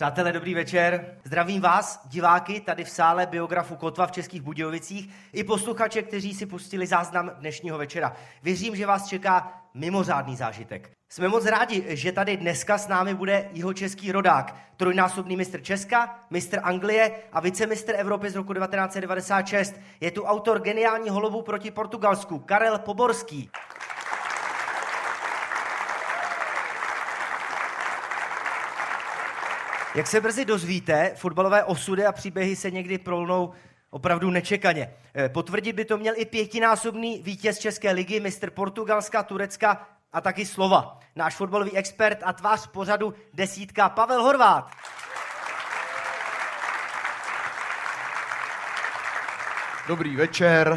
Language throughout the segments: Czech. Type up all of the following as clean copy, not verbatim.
Přátelé, dobrý večer. Zdravím vás, diváky, tady v sále Biografu Kotva v Českých Budějovicích i posluchače, kteří si pustili záznam dnešního večera. Věřím, že vás čeká mimořádný zážitek. Jsme moc rádi, že tady dneska s námi bude jihočeský rodák, trojnásobný mistr Česka, mistr Anglie a vicemistr Evropy z roku 1996. Je tu autor geniálního lovu proti Portugalsku, Karel Poborský. Jak se brzy dozvíte, fotbalové osudy a příběhy se někdy prolnou opravdu nečekaně. Potvrdit by to měl i pětinásobný vítěz České ligy, mistr Portugalska, Turecka a taky Slova. Náš fotbalový expert a tvář pořadu Desítka Pavel Horváth. Dobrý večer.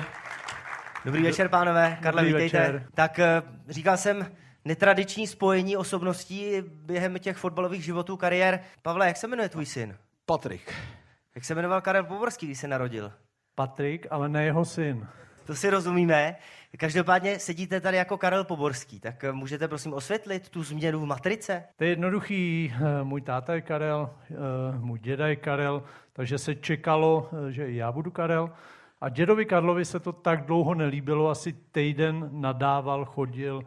Dobrý večer, pánové. Karle, Dobrý vítejte. večer. Tak říkal jsem netradiční spojení osobností během těch fotbalových životů, kariér. Pavle, jak se jmenuje tvůj syn? Patrik. Jak se jmenoval Karel Poborský, když se narodil? Patrik, ale ne jeho syn. To si rozumíme. Každopádně sedíte tady jako Karel Poborský, tak můžete prosím osvětlit tu změnu v matrice? To je jednoduchý. Můj táta je Karel, můj děda je Karel, takže se čekalo, že i já budu Karel. A dědovi Karlovi se to tak dlouho nelíbilo, asi týden nadával, chodil,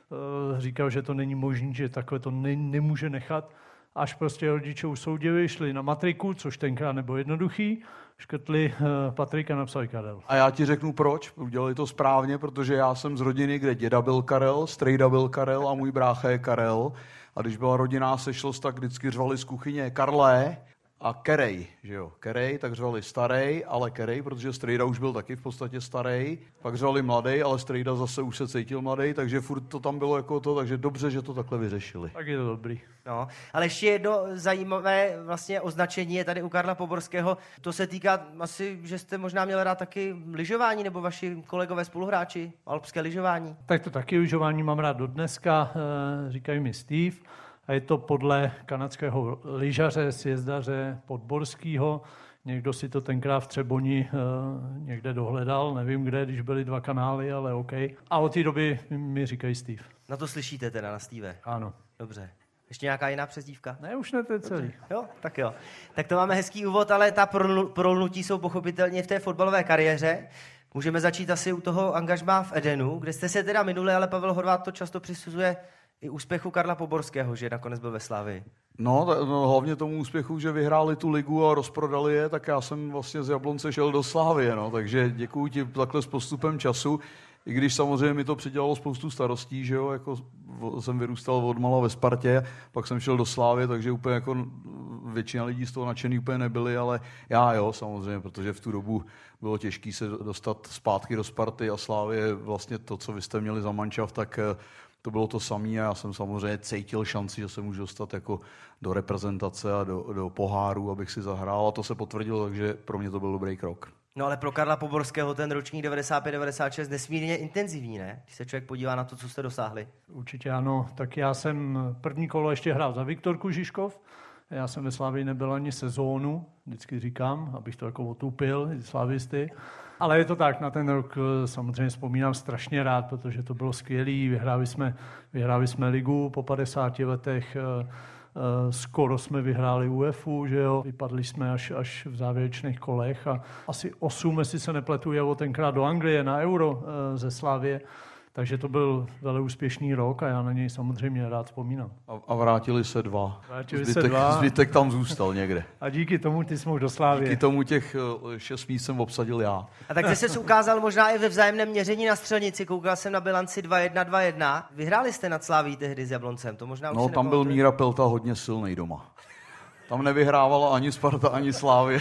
říkal, že to není možné, že takhle to nemůže nechat. Až prostě rodiče usoudili, šli na matriku, což tenkrát nebylo jednoduchý, škrtli Patrika, napsali Karel. A já ti řeknu proč. Udělali to správně, protože já jsem z rodiny, kde děda byl Karel, strejda byl Karel a můj brácha je Karel. A když byla rodinná sešlost, tak vždycky řvali z kuchyně Karlé a Kerej, že jo. Kerej, tak řvali starej, ale Kerej, protože strejda už byl taky v podstatě starej. Pak řvali mladej, ale strejda zase už se cítil mladej, takže furt to tam bylo jako to, takže dobře, že to takhle vyřešili. Tak je to dobrý. No, ale ještě jedno zajímavé vlastně označení je tady u Karla Poborského. To se týká asi, že jste možná měl rád taky lyžování, nebo vaši kolegové spoluhráči, alpské lyžování. Tak to taky lyžování mám rád do dneska, říkají mi Steve. A je to podle kanadského lyžaře, sjezdaře Podborského. Někdo si to tenkrát v Třeboni někde dohledal, nevím kde, když byly 2 kanály, ale OK. A od té doby mi říkají Steve. Na to slyšíte teda, na Steve. Ano. Dobře. Ještě nějaká jiná přezdívka? Ne, už ne, to je celý. Jo, tak jo. Tak to máme hezký úvod, ale ta prolnutí jsou pochopitelně v té fotbalové kariéře. Můžeme začít asi u toho angažmá v Edenu, kde jste se teda minuli, ale Pavel Horváth to často přisuzuje i úspěchu Karla Poborského, že nakonec byl ve Slavii. No, hlavně tomu úspěchu, že vyhráli tu ligu a rozprodali je, tak já jsem vlastně z Jablonce šel do Slavie, no, takže děkuju ti takhle s postupem času, i když samozřejmě mi to přidělalo spoustu starostí, že jo, jako jsem vyrůstal odmala ve Spartě, pak jsem šel do Slávie, takže úplně jako většina lidí z toho nadšený úplně nebyli, ale já jo, samozřejmě, protože v tu dobu bylo těžké se dostat zpátky do Sparty a Slávie vlastně to, co vy jste měli za manšaft, tak to bylo to samé a já jsem samozřejmě cítil šanci, že se můžu dostat jako do reprezentace a do poháru, abych si zahrál a to se potvrdilo, takže pro mě to byl dobrý krok. No ale pro Karla Poborského ten ročník 95-96 nesmírně intenzivní, ne? Když se člověk podívá na to, co jste dosáhli. Určitě ano, tak já jsem první kolo ještě hrál za Viktorku Žižkov. Já jsem ve Slavii nebyl ani sezónu, vždycky říkám, abych to jako otupil, slavisty. Ale je to tak, na ten rok samozřejmě vzpomínám strašně rád, protože to bylo skvělý, vyhráli jsme ligu po 50 letech, skoro jsme vyhráli UEFu, že jo, vypadli jsme až v závěrečných kolech a asi 8, jestli se nepletu, jelo tenkrát do Anglie na Euro ze Slavie. Takže to byl velmi úspěšný rok a já na něj samozřejmě rád vzpomínám. A vrátili se 2. Zbytek tam zůstal někde. A díky tomu ty jsi mohl do Slávie. Díky tomu těch 6 míst jsem obsadil já. A tak jste se ukázal možná i ve vzájemném měření na střelnici. Koukal jsem na bilanci 2-1. Vyhráli jste nad Slaví tehdy s Jabloncem. To možná už tam byl Míra Pelta hodně silný doma. Tam nevyhrávala ani Sparta, ani Slávie.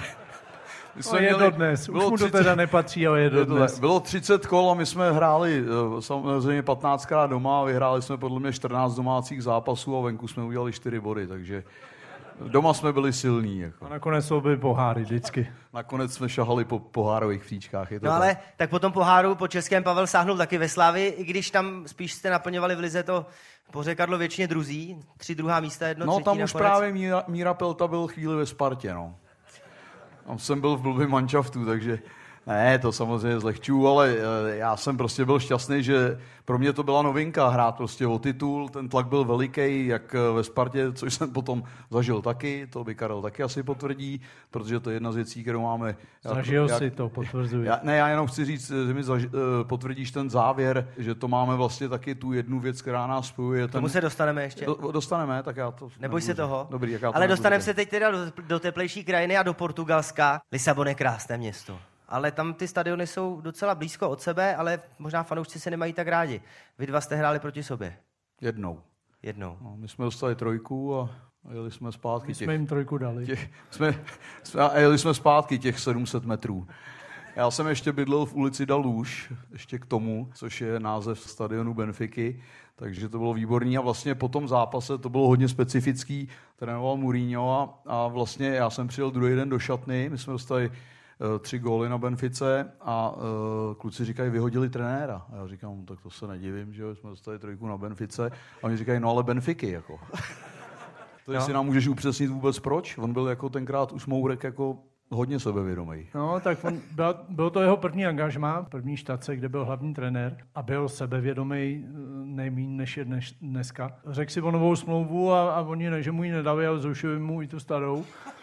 Je to dnes, už mu to teda nepatří, ale je to dnes. Bylo 30 kol a my jsme hráli samozřejmě 15krát doma a vyhráli jsme podle mě 14 domácích zápasů a venku jsme udělali 4 body, takže doma jsme byli silní. Jako. A nakonec to byly poháry vždycky. Nakonec jsme šahali po pohárových příčkách. Je to ale tak po tom poháru po českém Pavel sáhnul taky ve Slavii, i když tam spíš jste naplňovali v lize to pořekadlo většině druzí, 3 druhá místa, 1 třetí tam nakonec. už právě Míra Pelta byl chvíli ve Spartě, no. Tam jsem byl v blbým manšaftu, takže Ne, to samozřejmě zlehčuju, ale já jsem prostě byl šťastný, že pro mě to byla novinka hrát prostě o titul, ten tlak byl veliký, jak ve Spartě, což jsem potom zažil taky, to by Karel taky asi potvrdí, protože to je jedna z věcí, kterou máme. Zažil si to, potvrzuji. Já jenom chci říct, že mi potvrdíš ten závěr, že to máme vlastně taky tu jednu věc, která nás spojuje. Tomu se dostaneme ještě. Dostaneme, tak já to... Neboj se toho. Dobrý, jak já to ale dostaneme se teď teda do teplejší krajiny a do Portugalska. Lisabon je krásné město. Ale tam ty stadiony jsou docela blízko od sebe, ale možná fanoušci se nemají tak rádi. Vy dva jste hráli proti sobě. Jednou. No, my jsme dostali 3 a jeli jsme zpátky. My jsme jim 3 dali. Jeli jsme zpátky těch 700 metrů. Já jsem ještě bydlel v ulici Daluš, ještě k tomu, což je název stadionu Benfiky, takže to bylo výborný a vlastně po tom zápase to bylo hodně specifický, trénoval Mourinho a vlastně já jsem přijel druhý den do šatny, my jsme dostali 3 góly na Benfice a kluci říkají, vyhodili trenéra. A já říkám, tak to se nedivím, že jsme dostali 3 na Benfice a oni říkají, no ale Benfiky, jako. To jestli nám můžeš upřesnit vůbec proč? On byl jako tenkrát už Mourek jako hodně sebevědomý. No, tak byl to jeho první angažmá, první štace, kde byl hlavní trenér a byl sebevědomý nejméně než je dneska. Řekl si o novou smlouvu a oni že mu ji nedali, ale zrušili mu i tu starou.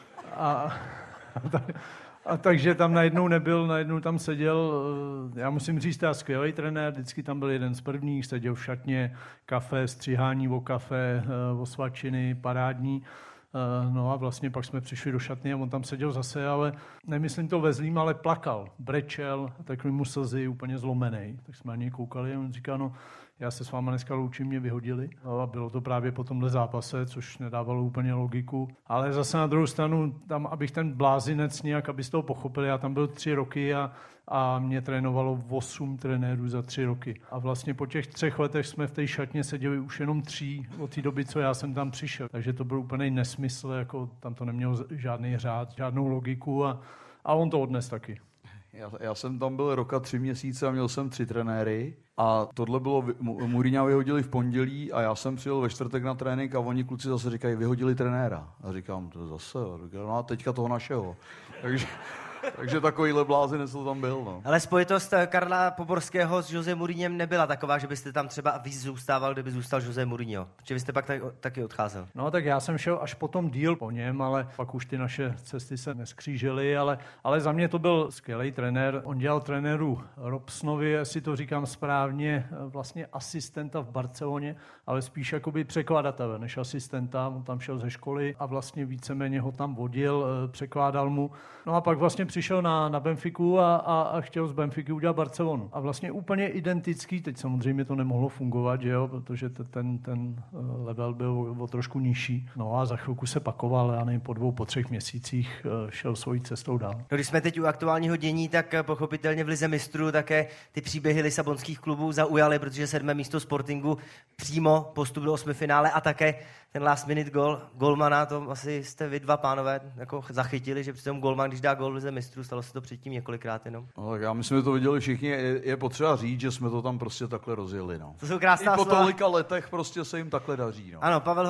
A takže tam najednou nebyl, najednou tam seděl, já musím říct, ta skvělý trenér, vždycky tam byl jeden z prvních, seděl v šatně, kafe, stříhání o kafe, o svačiny, parádní. No a vlastně pak jsme přišli do šatny a on tam seděl zase, ale nemyslím to ve zlým, ale plakal, brečel, takový mu slzy, úplně zlomený. Tak jsme na něj koukali a on říká, no já se s váma dneska loučím, mě vyhodili. A bylo to právě po tomhle zápase, což nedávalo úplně logiku. Ale zase na druhou stranu, tam, abych ten blázinec nějak, abyste toho pochopili, já tam byl 3 roky a mě trénovalo 8 trenérů za 3 roky. A vlastně po těch 3 letech jsme v té šatně seděli už jenom 3 od té doby, co já jsem tam přišel. Takže to byl úplný nesmysl, jako tam to nemělo žádný řád, žádnou logiku a on to odnes taky. Já jsem tam byl roka 3 měsíce a měl jsem 3 trenéry a tohle bylo, Mourinha vyhodili v pondělí a já jsem přijel ve čtvrtek na trénink a oni kluci zase říkají, vyhodili trenéra. A říkám, to zase, no a teďka toho našeho. Takže takovýhle blázinec to tam byl. No. Ale spojitost Karla Poborského s José Mourinhem nebyla taková, že byste tam třeba víc zůstával, kdyby zůstal José Mourinho. Protože vy jste pak taky odcházel. No tak já jsem šel až potom díl po něm, ale pak už ty naše cesty se neskřížily, ale za mě to byl skvělý trenér. On dělal trenéru Robsonovi, jestli to říkám správně, vlastně asistenta v Barceloně, ale spíš jakoby překladatele než asistenta. On tam šel ze školy a vlastně víceméně ho tam vodil, překládal mu. No a pak vlastně přišel na Benfiku a chtěl z Benfiky udělat Barcelonu. A vlastně úplně identický, teď samozřejmě to nemohlo fungovat, že jo, protože ten level byl o trošku nižší. No a za chvilku se pakoval, já nevím, po 2, po 3 měsících šel svojí cestou dál. No, když jsme teď u aktuálního dění, tak pochopitelně v Lize mistrů také ty příběhy lisabonských klubů zaujaly, protože 7. místo Sportingu přímo postup do 8. finále a také ten last minute gol golmana, to asi jste vy dva pánové jako zachytili, že při tom golman, když dá gol v Lize mistrů, stalo se to předtím několikrát jenom. No, tak já myslím, že to viděli všichni, je potřeba říct, že jsme to tam prostě takhle rozjeli. No. To jsou krásná I po slova. Tolika letech prostě se jim takhle daří. No. Ano, Pavel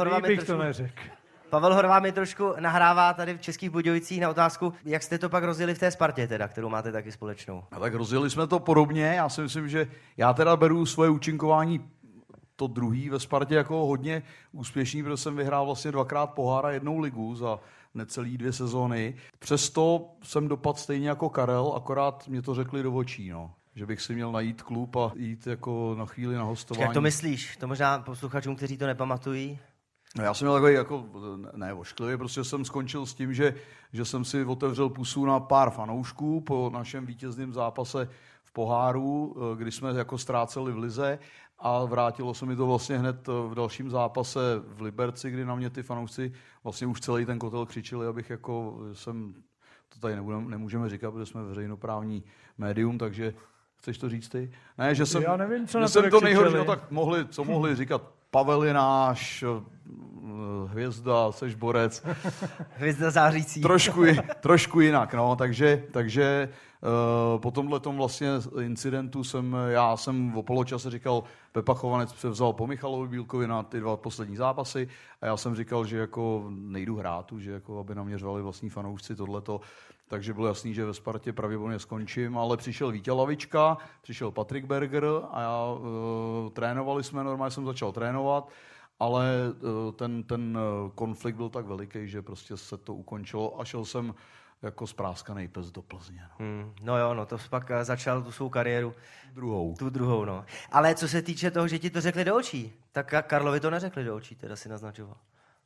Horvá mi trošku nahrává tady v Českých Budějovicích na otázku, jak jste to pak rozjeli v té Spartě, teda, kterou máte taky společnou. A tak rozjeli jsme to podobně, já si myslím, že já teda beru svoje účinkování to druhý ve Spartě jako hodně úspěšný, protože jsem vyhrál vlastně 2krát pohár a 1 ligu za necelý 2 sezóny. Přesto jsem dopadl stejně jako Karel, akorát mě to řekli do očí, no. Že bych si měl najít klub a jít jako na chvíli na hostování. Jak to myslíš? To možná posluchačům, kteří to nepamatují? No já jsem měl takový jako, ne ošklivě, prostě jsem skončil s tím, že jsem si otevřel pusu na pár fanoušků po našem vítězném zápase v poháru, kdy jsme jako ztráceli v lize a vrátilo se mi to vlastně hned v dalším zápase v Liberci, kdy na mě ty fanoušci vlastně už celý ten kotel křičeli, abych jako to tady nemůžeme říkat, protože jsme veřejnoprávní médium, takže chceš to říct ty? Ne, že jsem, já nevím, co že jsem to nejhorší, no tak mohli říkat, Pavel je náš, hvězda, seš borec. Hvězda zářící. Trošku jinak, no, takže po tomhletom vlastně incidentu jsem v poločase říkal, Pepa Chovanec převzal po Michalovi Bílkovi na ty 2 poslední zápasy a já jsem říkal, že jako nejdu hrát, že jako aby na mě řvali vlastní fanoušci tohleto, takže bylo jasný, že ve Spartě pravděpodobně skončím, ale přišel Vítě Lavička, přišel Patrik Berger a trénovali jsme, normálně jsem začal trénovat, ale ten konflikt byl tak veliký, že prostě se to ukončilo a šel jsem jako spráskanej pes do Plzně. No, to pak začal tu svou kariéru. Tu druhou, no. Ale co se týče toho, že ti to řekli do očí, tak Karlovi to neřekli do očí, teda si naznačoval.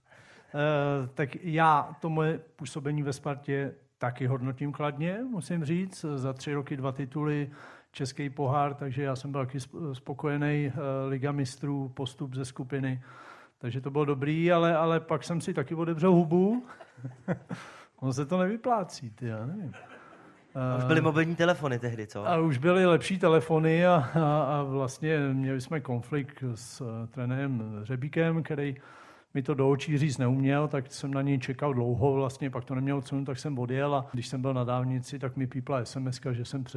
Tak já to moje působení ve Spartě taky hodnotím kladně, musím říct. Za 3 roky 2 tituly, český pohár, takže já jsem byl taky spokojený. Liga mistrů, postup ze skupiny, takže to bylo dobrý, ale pak jsem si taky otevřel hubu. On se to nevyplácí, já nevím. Už byly mobilní telefony tehdy, co? A už byly lepší telefony a vlastně měli jsme konflikt s trenérem Řebíkem, který mi to do očí říct neuměl, tak jsem na něj čekal dlouho, vlastně pak to neměl cenu, tak jsem odjel a když jsem byl na dálnici, tak mi pípla SMS-ka, že jsem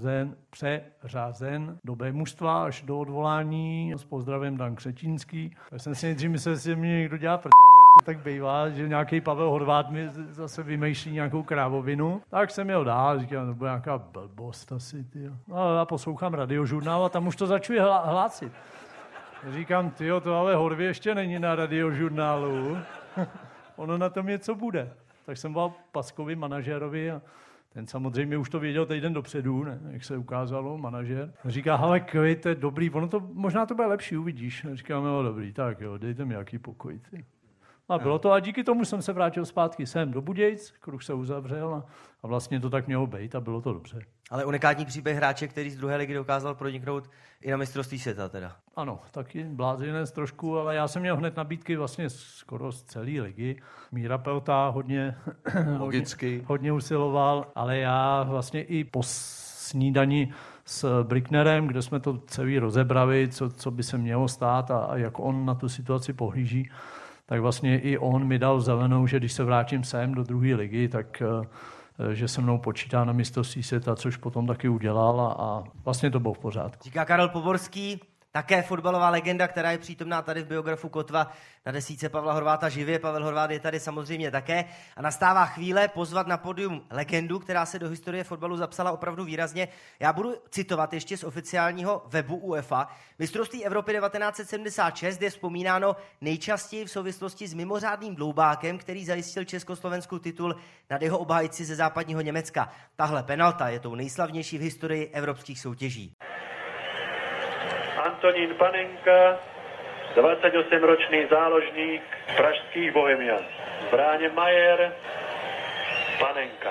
přeřazen do B mužstva až do odvolání s pozdravem Dan Křetínský. Tak jsem si nejdřív myslel, že mě někdo dělá prdel, jak to tak bývá, že nějaký Pavel Horváth mi zase vymýšlí nějakou krávovinu. Tak jsem jel dál, říkám, to bude nějaká blbost asi, tyjo. No, já poslouchám radiožurnál a tam už to začuje hlásit. Říkám, tyjo, to ale Horvě ještě není na radiožurnálu. Ono na tom něco bude. Tak jsem volal Paskovi, manažerovi, a ten samozřejmě už to věděl týden dopředu, ne, jak se ukázalo, manažer. Říká, hele, Kvej, to je dobrý, možná to bude lepší, uvidíš. Říkám, jo, dobrý, tak jo, dejte mi nějaký pokoj. Ty. A bylo to a díky tomu jsem se vrátil zpátky sem do Budějc, kruh se uzavřel a vlastně to tak mělo být a bylo to dobře. Ale unikátní příběh hráče, který z druhé ligy dokázal proniknout i na mistrovství světa teda. Ano, taky blázinec trošku, ale já jsem měl hned nabídky vlastně skoro z celé ligy. Míra Pelta hodně usiloval, ale já vlastně i po snídani s Bricknerem, kde jsme to celý rozebrali, co by se mělo stát a jak on na tu situaci pohlíží, tak vlastně i on mi dal zelenou, že když se vrátím sem do druhé ligy, tak že se mnou počítá na mistrovství světa, což potom taky udělal a vlastně to bylo v pořádku. Říká Karel Poborský, také fotbalová legenda, která je přítomná tady v biografu Kotva na desítce Pavla Horváta živě. Pavel Horvát je tady samozřejmě také. A nastává chvíle pozvat na pódium legendu, která se do historie fotbalu zapsala opravdu výrazně. Já budu citovat ještě z oficiálního webu UEFA. Mistrovství Evropy 1976 je vzpomínáno nejčastěji v souvislosti s mimořádným dloubákem, který zajistil Československu titul nad jeho obhájci ze západního Německa. Tahle penalta je tou nejslavnější v historii evropských soutěží. Antonín Panenka, 28-ročný záložník pražských Bohemian. V bráně Majer, Panenka.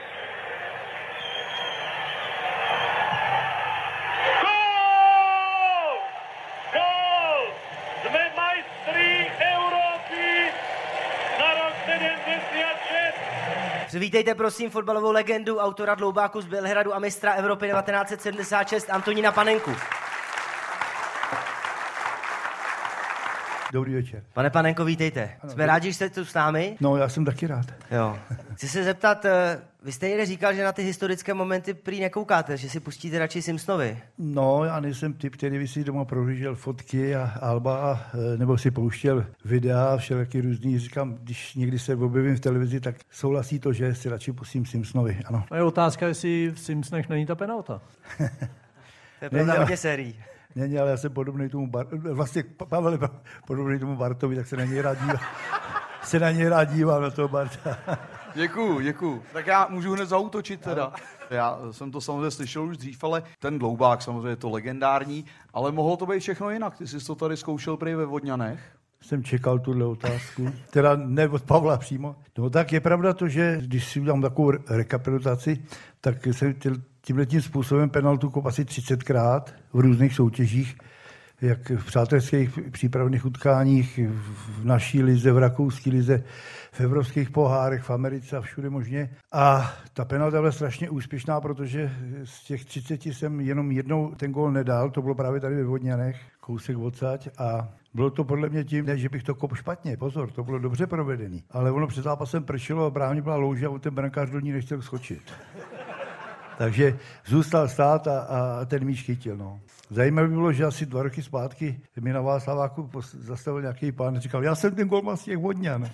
Gól! Gól! Jsme majstry Evropy na rok 76. Přivítejte prosím fotbalovou legendu, autora dloubáku z Bělehradu a mistra Evropy 1976 Antonína Panenku. Dobrý večer. Pane Panenko, vítejte. Jsme rádi, že jste tu s námi. No, já jsem taky rád. Jo. Chci se zeptat, vy jste někde říkal, že na ty historické momenty prý nekoukáte, že si pustíte radši Simpsonovi. No, já nejsem typ, který by si doma prohlížel fotky a alba, nebo si pouštěl videa, všelijaký různý. Říkám, když někdy se objevím v televizi, tak souhlasí to, že si radši pustím Simpsonovi, ano. A je otázka, jestli v Simpsonech není ta penalta. To je pravda hodně sérií. Ne, ale já jsem podobný tomu vlastně Pavel je podobný tomu Bartovi, tak se na něj rád dívám na toho Barta. Děkuju. Tak já můžu hned zaútočit teda. Já jsem to samozřejmě slyšel už dřív, ale ten dloubák samozřejmě je to legendární, ale mohlo to být všechno jinak. Ty jsi to tady zkoušel prý ve Vodňanech. Jsem čekal tuhle otázku, teda ne od Pavla přímo. No tak je pravda to, že když si udělám takovou rekapitulaci, tak jsem tímhletím způsobem penaltu kop asi 30krát v různých soutěžích, jak v přátelských přípravných utkáních, v naší lize, v rakouské lize, v evropských pohárech, v Americe a všude možně. A ta penalta byla strašně úspěšná, protože z těch 30 jsem jenom jednou ten gól nedal, to bylo právě tady ve Vodňanech, kousek odsaď a Bylo to podle mě tím, ne, že bych to kopl špatně, pozor, to bylo dobře provedený. Ale ono před zápasem pršelo a bráně byla louže a ten brankář do ní nechtěl skočit. Takže zůstal stát a ten míč chytil. No. Zajímavé bylo, že asi 2 roky zpátky mi na Václaváku zastavil nějaký pán a říkal, já jsem ten golman z těch Vodňan.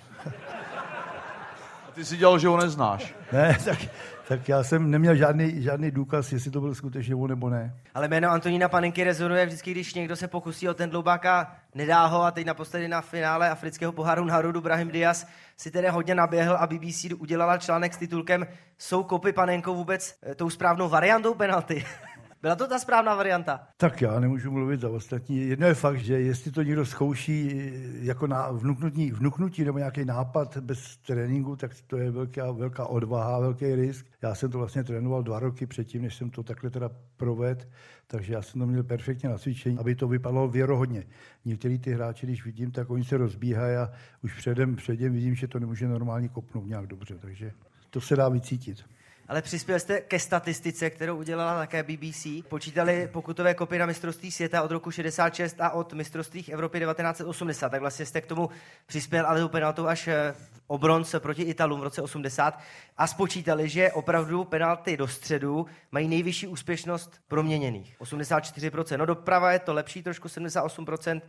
A ty si dělal, že ho neznáš. Ne, tak já jsem neměl žádný důkaz, jestli to byl skutečně on nebo ne. Ale jméno Antonína Panenky rezonuje vždycky, když někdo se pokusí o ten dloubák a nedá ho, a teď naposledy na finále afrického poháru národů Brahim Diaz si tedy hodně naběhl a BBC udělala článek s titulkem Jsou kopy Panenkou vůbec tou správnou variantou penalty? Byla to ta správná varianta? Tak já nemůžu mluvit za ostatní. Jedno je fakt, že jestli to někdo zkouší jako vnuknutí nebo nějaký nápad bez tréninku, tak to je velká odvaha, velký risk. Já jsem to vlastně trénoval 2 roky předtím, než jsem to takhle teda provedl, takže já jsem to měl perfektně na cvičení, aby to vypadalo věrohodně. Některý ty hráči, když vidím, tak oni se rozbíhají a už předem vidím, že to nemůže normálně kopnout nějak dobře, takže to se dá vycítit. Ale přispěl jste ke statistice, kterou udělala také BBC. Počítali pokutové kopy na mistrovství světa od roku 66 a od mistrovství Evropy 1980. Tak vlastně jste k tomu přispěl, ale tu penaltu až o bronz proti Italům v roce 80. A spočítali, že opravdu penalty do středu mají nejvyšší úspěšnost proměněných. 84%. No doprava je to lepší, trošku 78%.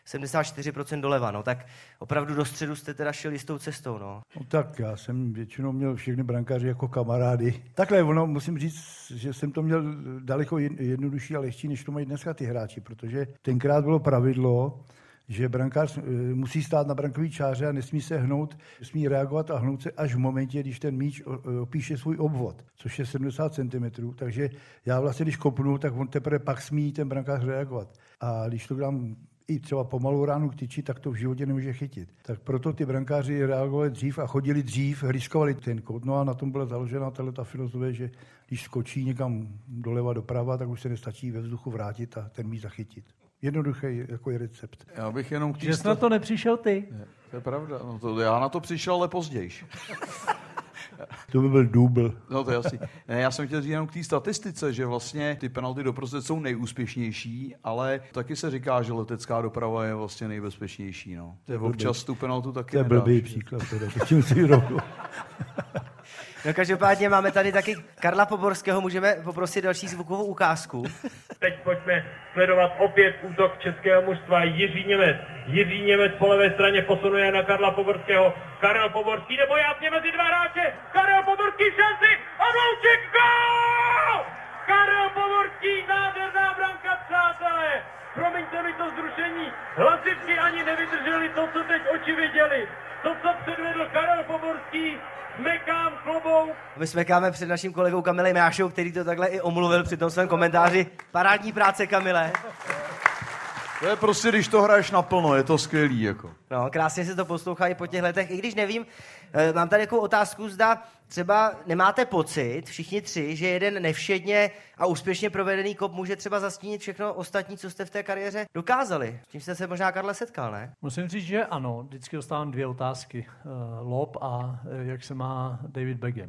74% doleva, no tak opravdu do středu jste teda šel jistou cestou, no. No tak já jsem většinou měl všechny brankáři jako kamarády. Takhle, musím říct, že jsem to měl daleko jednodušší a lehčí, než to mají dneska ty hráči, protože tenkrát bylo pravidlo, že brankář musí stát na brankový čáře a nesmí se hnout, smí reagovat a hnout se až v momentě, když ten míč opíše svůj obvod, což je 70 cm, takže já vlastně, když kopnu, tak on teprve pak smí ten brankář reagovat. A když to dám i třeba pomalou ránu k tyči, tak to v životě nemůže chytit. Tak proto ty brankáři reagovali dřív a chodili dřív, riskovali ten kout. No a na tom byla založena tato filozofie, že když skočí někam doleva doprava, tak už se nestačí ve vzduchu vrátit a ten míč zachytit. Jednoduchý jako je recept. Já bych jenom Že jsi na to nepřišel ty. To je pravda. No já na to přišel, ale později. To by byl dubl. No to je asi. Ne, já jsem chtěl říct jenom k té statistice, že vlastně ty penalty doprostřed jsou nejúspěšnější, ale taky se říká, že letecká doprava je vlastně nejbezpečnější. No. Občas tu penaltu taky nedáš. To je blbý příklad. Tím si rovnou. No každopádně máme tady taky Karla Poborského, můžeme poprosit další zvukovou ukázku. Teď pojďme sledovat opět útok českého mužstva Jiří Němec. Jiří Němec po levé straně posunuje na Karla Poborského. Karel Poborský nebo jasně mezi 2 hráče. Karel Poborský šanci a Vlouček gól! Karel Poborský, nádherná branka, přátelé. Promiňte mi to vzrušení. Hlasivky ani nevydrželi to, co teď oči viděli. To, co předvedl Karel Poborský, smekám klobouk. My smekáme před naším kolegou Kamilem Jášou, který to takhle i omluvil při tom svém komentáři. Parádní práce, Kamile. To je prostě, když to hraješ naplno, je to skvělý. Jako. No, krásně se to poslouchá i po těch letech. I když nevím, mám tady takovou otázku, zda třeba nemáte pocit, všichni 3, že jeden nevšedně a úspěšně provedený kop může třeba zastínit všechno ostatní, co jste v té kariéře dokázali. S tím jste se možná, Karle, setkal, ne? Musím říct, že ano. Vždycky dostávám 2 otázky. Lob a jak se má David Beckham.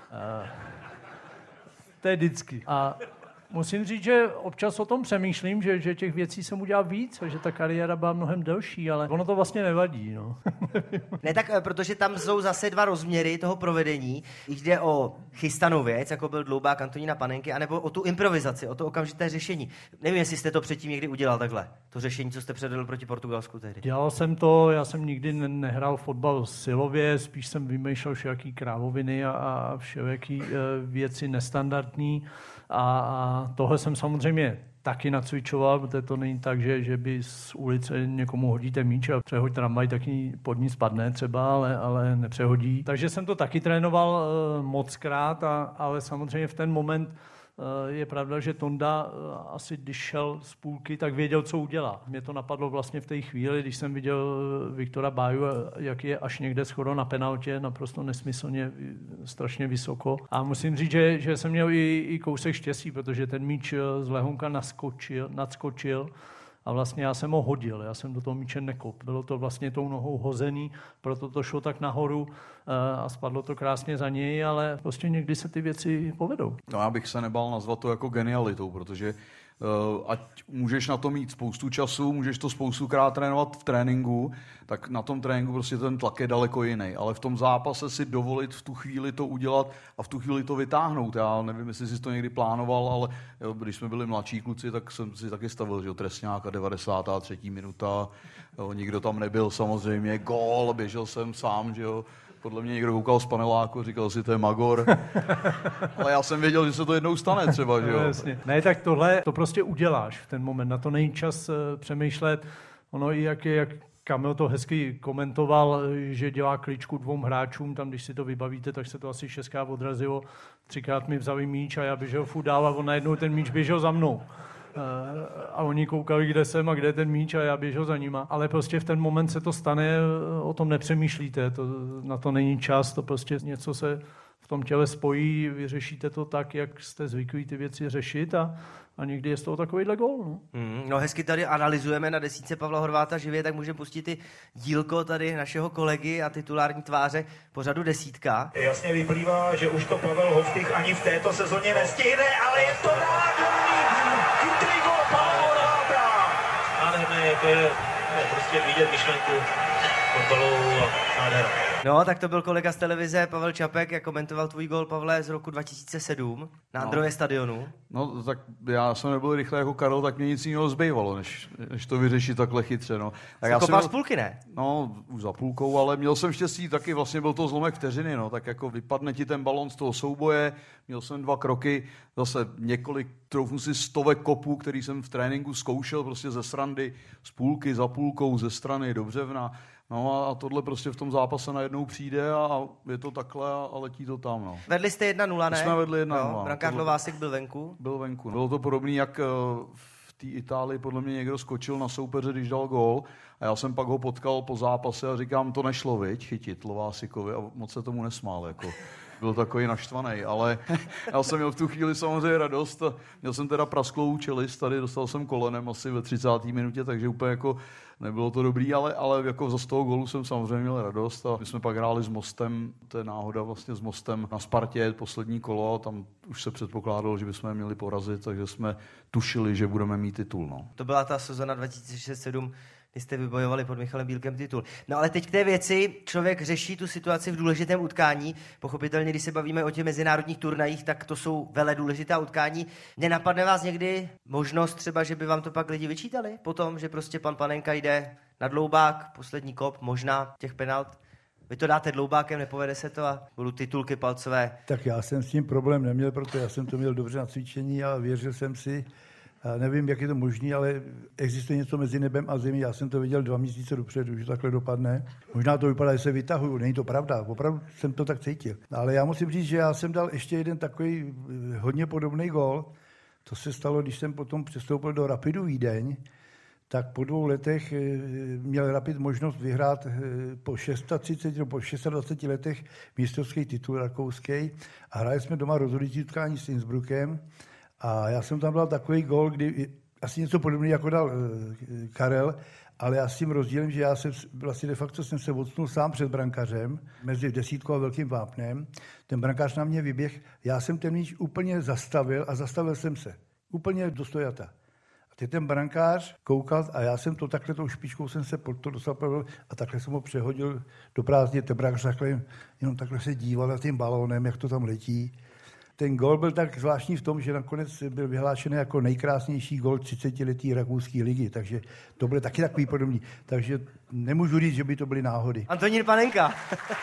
To je vždycky. A musím říct, že občas o tom přemýšlím, že těch věcí jsem udělal víc a že ta kariéra byla mnohem delší, ale ono to vlastně nevadí. No. Ne, tak protože tam jsou zase 2 rozměry toho provedení. Jde o chystanou věc, jako byl dloubák Antonína Panenky, anebo o tu improvizaci, o to okamžité řešení. Nevím, jestli jste to předtím někdy udělal takhle. To řešení, co jste předvedl proti Portugalsku tehdy. Dělal jsem to, já jsem nikdy nehrál fotbal silově, spíš jsem vymýšlel všelijaký krávoviny a všelijaký věci nestandardní. A tohle jsem samozřejmě taky nacvičoval, protože to není tak, že by z ulice někomu hodíte míč a přehoď tramvaj, taky pod ní spadne třeba, ale nepřehodí. Takže jsem to taky trénoval mockrát, ale samozřejmě v ten moment je pravda, že Tonda asi když šel z půlky, tak věděl, co udělá. Mě to napadlo vlastně v té chvíli, když jsem viděl Viktora Báju, jak je až někde skoro na penaltě, naprosto nesmyslně, strašně vysoko. A musím říct, že jsem měl i kousek štěstí, protože ten míč z lehonka nadskočil a vlastně já jsem ho hodil, já jsem do toho míče nekop. Bylo to vlastně tou nohou hozený, proto to šlo tak nahoru a spadlo to krásně za něj, ale prostě někdy se ty věci povedou. No já bych se nebál nazvat to jako genialitou, protože ať můžeš na to mít spoustu času, můžeš to spoustukrát trénovat v tréninku, tak na tom tréninku prostě ten tlak je daleko jiný. Ale v tom zápase si dovolit v tu chvíli to udělat a v tu chvíli to vytáhnout. Já nevím, jestli jsi to někdy plánoval, ale když jsme byli mladší kluci, tak jsem si taky stavil, že trestňák a 93. minuta, nikdo tam nebyl samozřejmě, gól, běžel jsem sám, že jo. Podle mě někdo koukal z paneláku, říkal si, to je magor. Ale já jsem věděl, že se to jednou stane třeba, že jo. Jasně. Ne, tak tohle to prostě uděláš v ten moment. Na to není čas přemýšlet. Ono i jak Kamil to hezky komentoval, že dělá kličku 2 hráčům, tam když si to vybavíte, tak se to asi 6krát odrazilo. 3krát mi vzali míč a já běžel furt dál a on najednou ten míč běžel za mnou. A oni koukali, kde jsem a kde je ten míč a já běžel za nima. Ale prostě v ten moment se to stane, o tom nepřemýšlíte, na to není čas, to prostě něco se v tom těle spojí, vyřešíte to tak, jak jste zvyklí ty věci řešit a někdy je z toho takovýhle gól. No. No hezky tady analyzujeme na desítce Pavla Horváta živě, tak můžeme pustit i dílko tady našeho kolegy a titulární tváře pořadu Desítka. Jasně vyplývá, že už to Pavel Hovtych ani v této sezóně nestihne, ale je to nádherný chytrý gól Pavla Horváta. Nádherné, to je prostě vidět myšlenku fotbalu a nádhera. No, tak to byl kolega z televize Pavel Čapek, jak komentoval tvůj gól, Pavle, z roku 2007 na Andrově stadionu. No, tak já jsem nebyl rychle jako Karel, tak mě nic jiného zbývalo, než to vyřešit takhle chytře. No. Tak jsi kopal z půlky, ne? No, už za půlkou, ale měl jsem štěstí taky, vlastně byl to zlomek vteřiny, no, tak jako vypadne ti ten balon z toho souboje, měl jsem 2 kroky, zase několik, troufnu si 100 kopů, který jsem v tréninku zkoušel prostě ze srandy, z půlky, za půlkou, ze strany, do břevna. No a tohle prostě v tom zápase najednou přijde a je to takhle a letí to tam. No. Vedli jste 1-0, ne? Jsme vedli 1-0. Brankář Lovásek byl venku. Byl venku. Bylo to podobné, jak v té Itálii podle mě někdo skočil na soupeře, když dal gól. A já jsem pak ho potkal po zápase a říkám, to nešlo, viď, chytit Lovásikovi a moc se tomu nesmál. Jako. Byl takový naštvaný, ale já jsem měl v tu chvíli samozřejmě radost. Měl jsem teda prasklou čelist, tady dostal jsem kolenem asi ve 30. minutě, takže úplně jako nebylo to dobrý, ale jako za toho gólu jsem samozřejmě měl radost a my jsme pak hráli s Mostem, to je náhoda vlastně s Mostem na Spartě, poslední kolo a tam už se předpokládalo, že bychom je měli porazit, takže jsme tušili, že budeme mít titul. No. To byla ta sezona 2006-2007, kdy jste vybojovali pod Michalem Bílkem titul. No ale teď k té věci, člověk řeší tu situaci v důležitém utkání. Pochopitelně, když se bavíme o těch mezinárodních turnajích, tak to jsou vele důležitá utkání. Nenapadne vás někdy možnost třeba, že by vám to pak lidi vyčítali? Potom, že prostě pan Panenka jde na dloubák, poslední kop, možná těch penalt. Vy to dáte dloubákem, nepovede se to a budou titulky palcové. Tak já jsem s tím problém neměl, protože já jsem to měl dobře na cvičení a věřil jsem si. Já nevím, jak je to možné, ale existuje něco mezi nebem a zemí. Já jsem to viděl 2 měsíce dopředu, že takhle dopadne. Možná to vypadá, že se vytahuju, není to pravda. Opravdu jsem to tak cítil. Ale já musím říct, že já jsem dal ještě jeden takový hodně podobný gól. To se stalo, když jsem potom přestoupil do Rapidu Vídeň, tak po 2 letech měl Rapid možnost vyhrát po 36 nebo po 26 letech mistrovský titul rakouský a hráli jsme doma rozhodující utkání s Innsbruckem. A já jsem tam dal takový gól, kdy asi něco podobného, jako dal Karel, ale já s tím rozdílem, že já jsem vlastně de facto jsem se odstnul sám před brankařem, mezi desítkou a velkým vápnem. Ten brankář na mě vyběh, já jsem ten míč úplně zastavil a zastavil jsem se. Úplně do stojata. A teď ten brankář koukal a já jsem to takhle, tou špičkou jsem se pod to dostal a takhle jsem ho přehodil do prázdně. Ten brankář takhle, jenom takhle se díval na tím balónem, jak to tam letí. Ten gól byl tak zvláštní v tom, že nakonec byl vyhlášen jako nejkrásnější gól 30letý rakouské ligy, takže to bylo taky takový podobný. Takže nemůžu říct, že by to byly náhody. Antonín Panenka.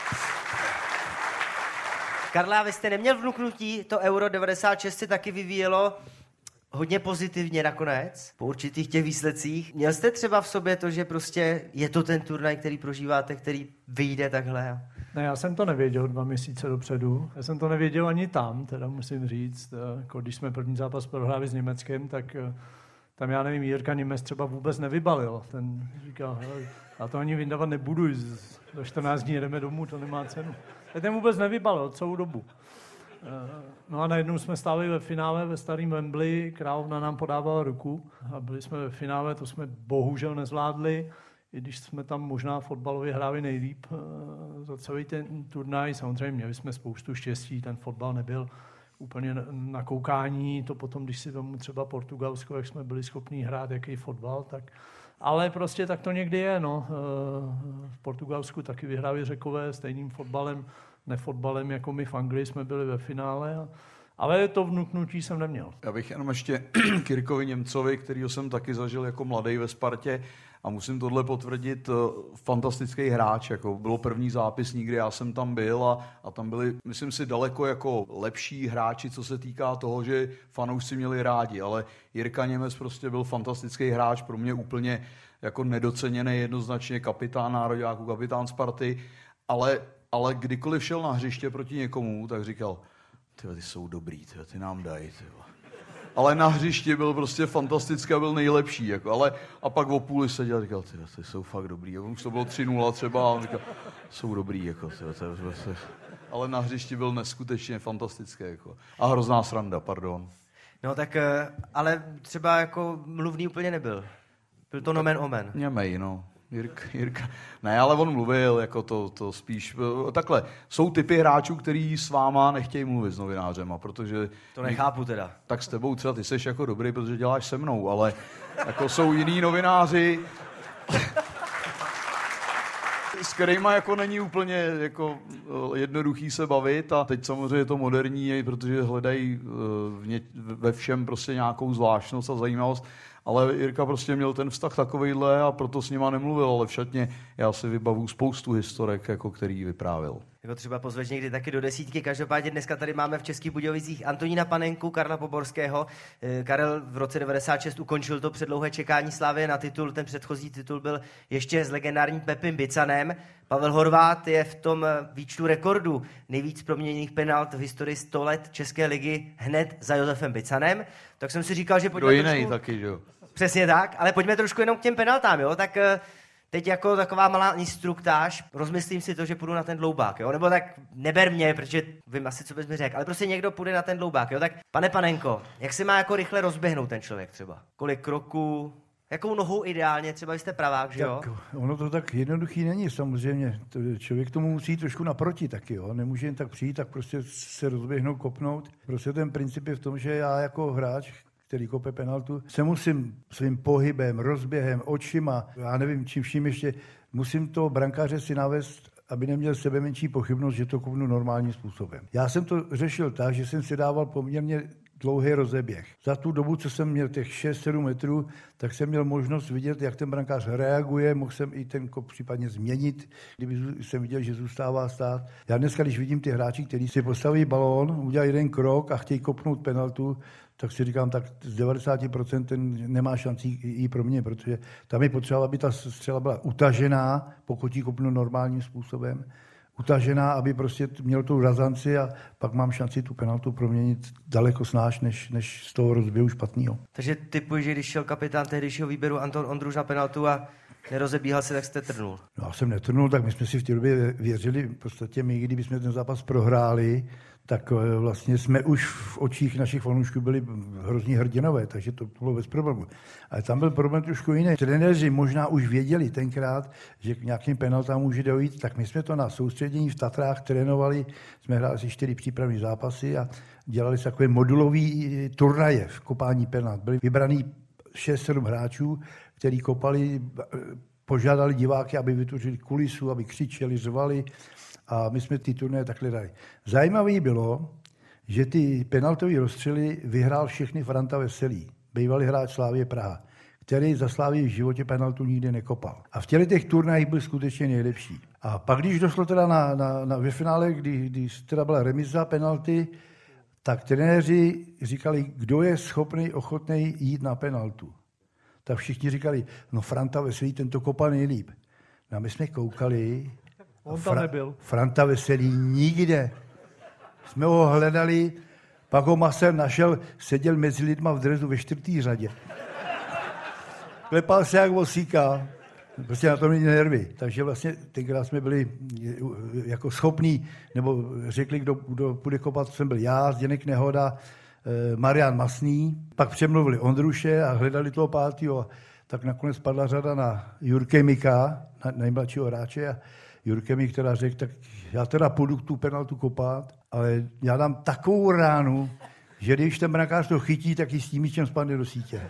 Karla, vy jste neměl vnuknutí, to Euro 96 se taky vyvíjelo hodně pozitivně nakonec, po určitých těch výsledcích. Měl jste třeba v sobě to, že prostě je to ten turnaj, který prožíváte, který vyjde takhle? Ne, já jsem to nevěděl 2 měsíce dopředu. Já jsem to nevěděl ani tam, teda musím říct. Jako když jsme první zápas prohráli s Německem, tak tam já nevím, Jirka Němec třeba vůbec nevybalil. Ten říkal, já to ani vyndávat nebudu, za 14 dní jedeme domů, to nemá cenu. Ten vůbec nevybalil celou dobu. No a najednou jsme stáli ve finále ve starém Wembley, Královna nám podávala ruku a byli jsme ve finále, to jsme bohužel nezvládli, i když jsme tam možná fotbalově hráli nejlíp za celý ten turnaj. Samozřejmě měli jsme spoustu štěstí, ten fotbal nebyl úplně na koukání, to potom, když si vemu třeba Portugalsko, jak jsme byli schopni hrát jaký fotbal, tak ale prostě tak to někdy je, no. V Portugalsku taky vyhráli Řekové stejným fotbalem, nefotbalem, jako my v Anglii jsme byli ve finále, ale to vnuknutí jsem neměl. Já bych jenom ještě k Jirkovi Němcovi, kterýho jsem taky zažil jako mladý ve Spartě, a musím tohle potvrdit, fantastický hráč, jako bylo první zápisník, kdy já jsem tam byl a tam byli, myslím si, daleko jako lepší hráči, co se týká toho, že fanoušci měli rádi, ale Jirka Němec prostě byl fantastický hráč, pro mě úplně jako nedoceněný, jednoznačně kapitán nároďáků, kapitán Sparty, ale kdykoliv šel na hřiště proti někomu, tak říkal, ty jsou dobrý, ty nám dají, ale na hřišti byl prostě fantastický a byl nejlepší. Jako, a pak o půli seděl a říkal, ty jsou fakt dobrý. Jako, už to bylo 3-0 třeba a on říkal, jsou dobrý. Jako, ale na hřišti byl neskutečně fantastický. Jako. A hrozná sranda, pardon. No tak, ale třeba jako mluvný úplně nebyl. Byl to nomen omen. Němej, no. Jirka. Ne, ale on mluvil, jako to spíš... Takhle, jsou typy hráčů, který s váma nechtějí mluvit s novinářema, protože... To nechápu teda. Tak s tebou třeba ty seš jako dobrý, protože děláš se mnou, ale jako jsou jiný novináři, s kterýma jako není úplně jako jednoduchý se bavit a teď samozřejmě je to moderní, protože hledají ve všem prostě nějakou zvláštnost a zajímavost. Ale Jirka prostě měl ten vztah takovejhle a proto s nima nemluvil, ale v šatně já si vybavu spoustu historek, jako který vyprávěl. Jako třeba pozveš někdy taky do 10. Každopádně dneska tady máme v Českých Budějovicích Antonína Panenku, Karla Poborského. Karel v roce 96 ukončil to předlouhé čekání Slavie na titul. Ten předchozí titul byl ještě s legendárním Pepim Bicanem. Pavel Horváth je v tom výčtu rekordu nejvíc proměněných penalt v historii 100 let České ligy hned za Josefem Bicanem. Tak jsem si říkal, že pojďme jiný taky, že jo? Přesně tak, ale pojďme trošku jenom k těm penaltám, jo? Tak teď jako taková malá instruktáž, rozmyslím si to, že půjdu na ten dloubák, jo? Nebo tak neber mě, protože vím asi, co bys mi řekl, ale prostě někdo půjde na ten dloubák, jo? Tak pane Panenko, jak se má jako rychle rozběhnout ten člověk třeba? Kolik kroků? Jakou nohou ideálně? Třeba jste pravák, že jo? Tak ono to tak jednoduchý není, samozřejmě. Člověk tomu musí trošku naproti taky, jo? Nemůže jen tak přijít, tak prostě se rozběhnout, kopnout. Prostě ten princip je v tom, že já jako hráč, který kope penaltu, se musím svým pohybem, rozběhem, očima, já nevím čím vším ještě, musím toho brankáře si navést, aby neměl sebe menší pochybnost, že to kopnu normálním způsobem. Já jsem to řešil tak, že jsem si dával poměrně dlouhý rozeběh. Za tu dobu, co jsem měl těch 6-7 metrů, tak jsem měl možnost vidět, jak ten brankář reaguje, mohl jsem i ten kop případně změnit, kdyby jsem viděl, že zůstává stát. Já dneska, když vidím ty hráči, kteří si postaví balón, udělají jeden krok a chtějí kopnout penaltu, tak si říkám, tak z 90% ten nemá šancí i pro mě, protože tam je potřeba, aby ta střela byla utažená, pokud ji kopnu normálním způsobem, utažená, aby prostě měl tu razanci a pak mám šanci tu penaltu proměnit daleko snáš, než z toho rozběhu špatného. Takže typuji, že když šel kapitán tehdejšího výběru Anton Ondruš na penaltu a nerozebíhal se, tak jste trnul. No, já jsem netrnul, tak my jsme si v té době věřili, v podstatě my, kdybychom ten zápas prohráli, tak vlastně jsme už v očích našich fanoušků byli hrozní hrdinové, takže to bylo bez problému. Ale tam byl problém trošku jiný. Trenéři možná už věděli tenkrát, že k nějakým penaltám může dojít, tak my jsme to na soustředění v Tatrách trénovali, jsme hráli asi 4 přípravní zápasy a dělali se takové modulový turnaje v kopání penalt. Byli vybraný 6-7 hráčů, kteří kopali, požádali diváky, aby vytvořili kulisu, aby křičeli, řvali, a my jsme ty turnaje takhle dali. Zajímavé bylo, že ty penaltové rozstřely vyhrál všechny Franta Veselý, bývalý hráč Slavie Praha, který za Slavii v životě penaltu nikdy nekopal. A v těch turnajích byl skutečně nejlepší. A pak, když došlo teda ve finále, kdy teda byla remiza penalty, tak trenéři říkali, kdo je schopný, ochotný jít na penaltu. Tak všichni říkali, no Franta Veselý, ten to kopal nejlíp. No a my jsme koukali, on tam nebyl. Franta Veselý nikde. Jsme ho hledali, pak ho Maser našel, seděl mezi lidma v dresu ve 4. řadě. Klepal se jak vosíka, prostě na to měli nervy. Takže vlastně tenkrát jsme byli jako schopní, nebo řekli, kdo půjde kopat, jsem byl já, Zdeněk Nehoda, Marian Masný, pak přemluvili Ondruše a hledali toho pátýho. Tak nakonec padla řada na Jurke Mika, nejmladšího hráče, a Jurkem mi teda řekl, tak já teda půjdu tu penaltu kopat, ale já dám takovou ránu, že když ten brankář to chytí, tak ji s tím míčem spadne do sítě.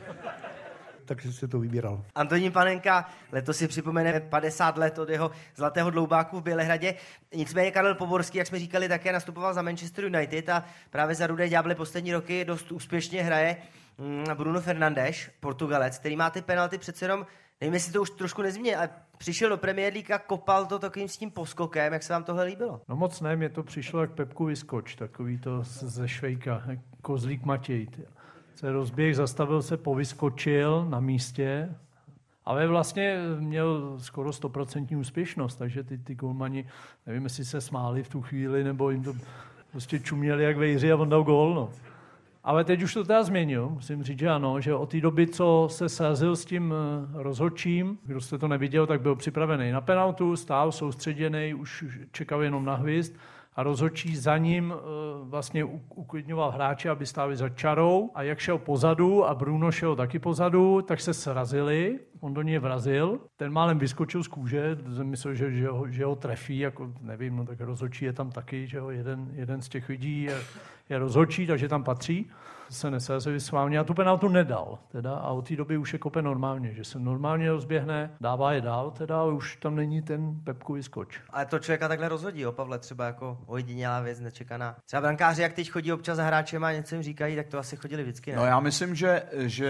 Tak se to vybíral. Antonín Panenka letos si připomene 50 let od jeho zlatého dloubáku v Bělehradě. Nicméně Karel Poborský, jak jsme říkali, také nastupoval za Manchester United a právě za Rudé ďábly poslední roky dost úspěšně hraje Bruno Fernandes, Portugalec, který má ty penalty přece jenom, nevím, jestli to už trošku nezmění, ale přišel do Premier League a kopal to takovým s tím poskokem. Jak se vám tohle líbilo? No moc ne, mě to přišlo jak Pepku vyskoč, takový to ze Švejka, jak Kozlík Matěj. Se rozběh, zastavil se, povyskočil na místě, ale vlastně měl skoro 100% úspěšnost, takže ty golmani, nevím, jestli se smáli v tu chvíli, nebo jim to prostě čuměli jak vejři a on dal gól, no. Ale teď už to teda změnil, musím říct, že ano, že od té doby, co se srazil s tím rozhodčím, kdo jste to neviděl, tak byl připravený na penaltu, stál soustředěný, už čekal jenom na hvizd a rozhodčí za ním vlastně uklidňoval hráče, aby stáli za čarou a jak šel pozadu a Bruno šel taky pozadu, tak se srazili, on do něj vrazil, ten málem vyskočil z kůže, myslel, že ho trefí, jako nevím, no tak rozhodčí je tam taky, že ho jeden z těch lidí je rozhodčí, takže tam patří, se nesrazili schválně a tu penaltu nedal teda a od té doby už je kope normálně, že se normálně rozběhne, dává je dál teda, ale už tam není ten Pepkový skoč. Ale to člověka takhle rozhodí, Pavle, třeba jako ojedinělá věc, nečekaná. Třeba brankáři, jak teď chodí občas za hráčem a něco jim říkají, tak to asi chodili vždycky, ne? No já myslím, že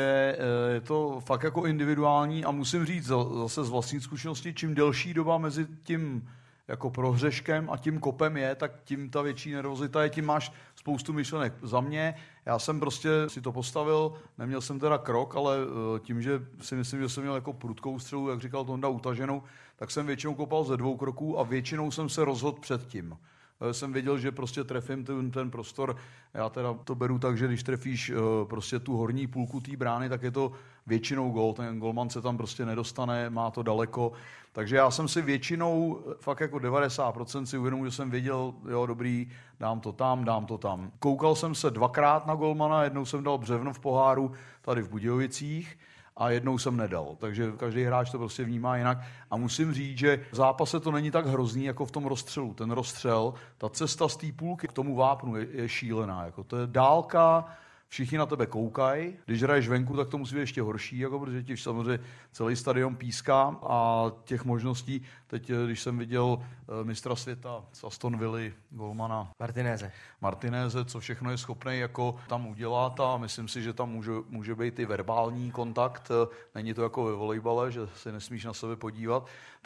je to fakt jako individuální a musím říct zase z vlastní zkušenosti, čím delší doba mezi tím jako prohřeškem a tím kopem je, tak tím ta větší nervozita je, tím máš spoustu myšlenek. Za mě, já jsem prostě si to postavil, neměl jsem teda krok, ale tím, že si myslím, že jsem měl jako prudkou střelu, jak říkal Tonda, utaženou, tak jsem většinou kopal ze 2 kroků a většinou jsem se rozhodl předtím. Jsem věděl, že prostě trefím ten prostor. Já teda to beru tak, že když trefíš prostě tu horní půlku té brány, tak je to většinou gól. Ten golman se tam prostě nedostane, má to daleko. Takže já jsem si většinou, fakt jako 90% si uvědomil, že jsem věděl, jo dobrý, dám to tam. Koukal jsem se 2krát na golmana, jednou jsem dal břevno v poháru tady v Budějovicích, a jednou jsem nedal. Takže každý hráč to prostě vnímá jinak. A musím říct, že v zápase to není tak hrozný, jako v tom rozstřelu. Ten rozstřel, ta cesta z té půlky k tomu vápnu je šílená. Jako to je dálka, všichni na tebe koukají. Když hraješ venku, tak to musí být ještě horší, jako, protože ti samozřejmě celý stadion píská a těch možností. Teď, když jsem viděl mistra světa z Aston Villa, golmana Martinéze, co všechno je schopný jako tam udělat a myslím si, že tam může být i verbální kontakt. Není to jako ve volejbale, že se nesmíš na sebe podívat.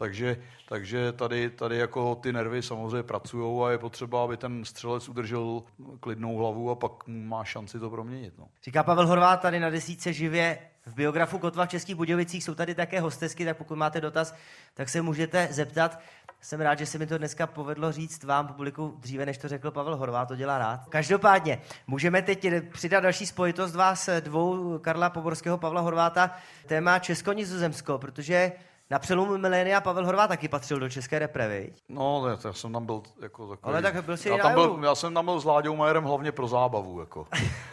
Takže tady jako ty nervy samozřejmě pracujou a je potřeba, aby ten střelec udržel klidnou hlavu a pak má šanci to proměnit. No. Říká Pavel Horváth tady na desítce živě v biografu Kotva v Českých Budějovicích. Jsou tady také hostesky, tak pokud máte dotaz, tak se můžete zeptat. Jsem rád, že se mi to dneska povedlo říct vám, publiku, dříve, než to řekl Pavel Horváth, to dělá rád. Každopádně, můžeme teď přidat další spojitost vás dvou, Karla Poborského, Pavla Horváta, téma Česko-Nizozemsko, protože na přelomu milénia Pavel Horváth taky patřil do české repre, viď? No, já jsem tam byl jako takový. Ale tak byl si já jsem tam byl s Láďou Majerem hlavně pro zábavu, jako.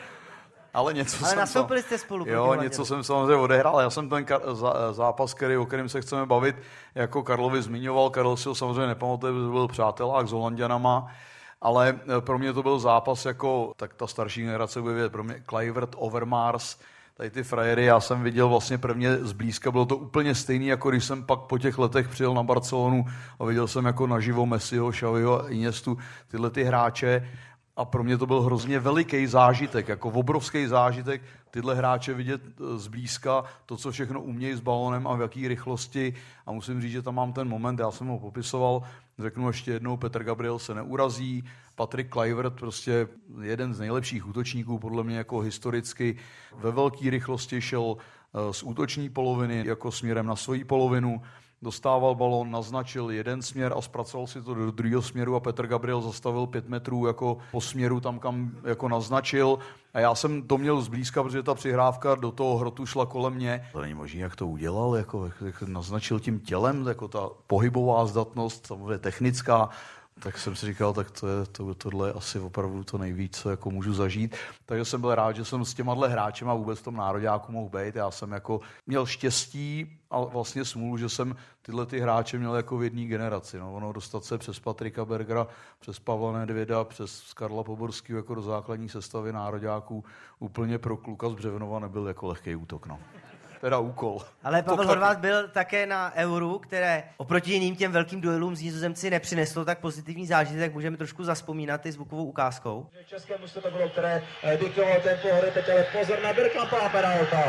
Ale nastoupili jste spolu. Jo, něco jsem samozřejmě odehrál. Já jsem ten zápas, o kterém se chceme bavit, jako Karlovi zmiňoval. Karel si ho samozřejmě nepamatuje, že byl přátelák s Holanďanama, ale pro mě to byl zápas jako, tak ta starší generace bude vědět, pro mě Kluivert, Overmars, tady ty frajery, já jsem viděl vlastně prvně zblízka, bylo to úplně stejný, jako když jsem pak po těch letech přijel na Barcelonu a viděl jsem jako naživo Messiho, Xaviho a Iniestu, tyhle ty hráče. A pro mě to byl hrozně veliký zážitek, jako obrovský zážitek, tyhle hráče vidět zblízka, to, co všechno umějí s balonem a v jaký rychlosti. A musím říct, že tam mám ten moment, já jsem ho popisoval, řeknu ještě jednou, Petr Gabriel se neurazí, Patrik Kluivert, prostě jeden z nejlepších útočníků, podle mě jako historicky, ve velké rychlosti šel z útoční poloviny jako směrem na svoji polovinu, dostával balón, naznačil jeden směr a zpracoval si to do druhého směru a Petr Gabriel zastavil 5 metrů jako po směru tam, kam jako naznačil. A já jsem to měl zblízka, protože ta přihrávka do toho hrotu šla kolem mě. To není možné, jak to udělal, jak naznačil tím tělem, jako ta pohybová zdatnost, samozřejmě technická, Tak jsem si říkal, tak tohle je asi opravdu to nejvíc, co jako můžu zažít. Takže jsem byl rád, že jsem s těma hráčema vůbec v tom nároďáku mohl být. Já jsem jako měl štěstí a vlastně smůlu, že jsem tyhle ty hráče měl jako v jedné generaci. No, ono dostat se přes Patrika Bergera, přes Pavla Nedvěda, přes Karla Poborského jako do základní sestavy nároďáků úplně pro kluka z Břevnova nebyl jako lehký útok. No. Teda úkol. Ale Pavel Horváth byl také na Euru, které oproti jiným těm velkým duelům z Nizozemci nepřineslo tak pozitivní zážitek. Můžeme trošku zazpomínat i zvukovou ukázkou. České mužstvo to bylo, které diktovalo tempo hry, teď ale pozor na Bergkampa a penalta.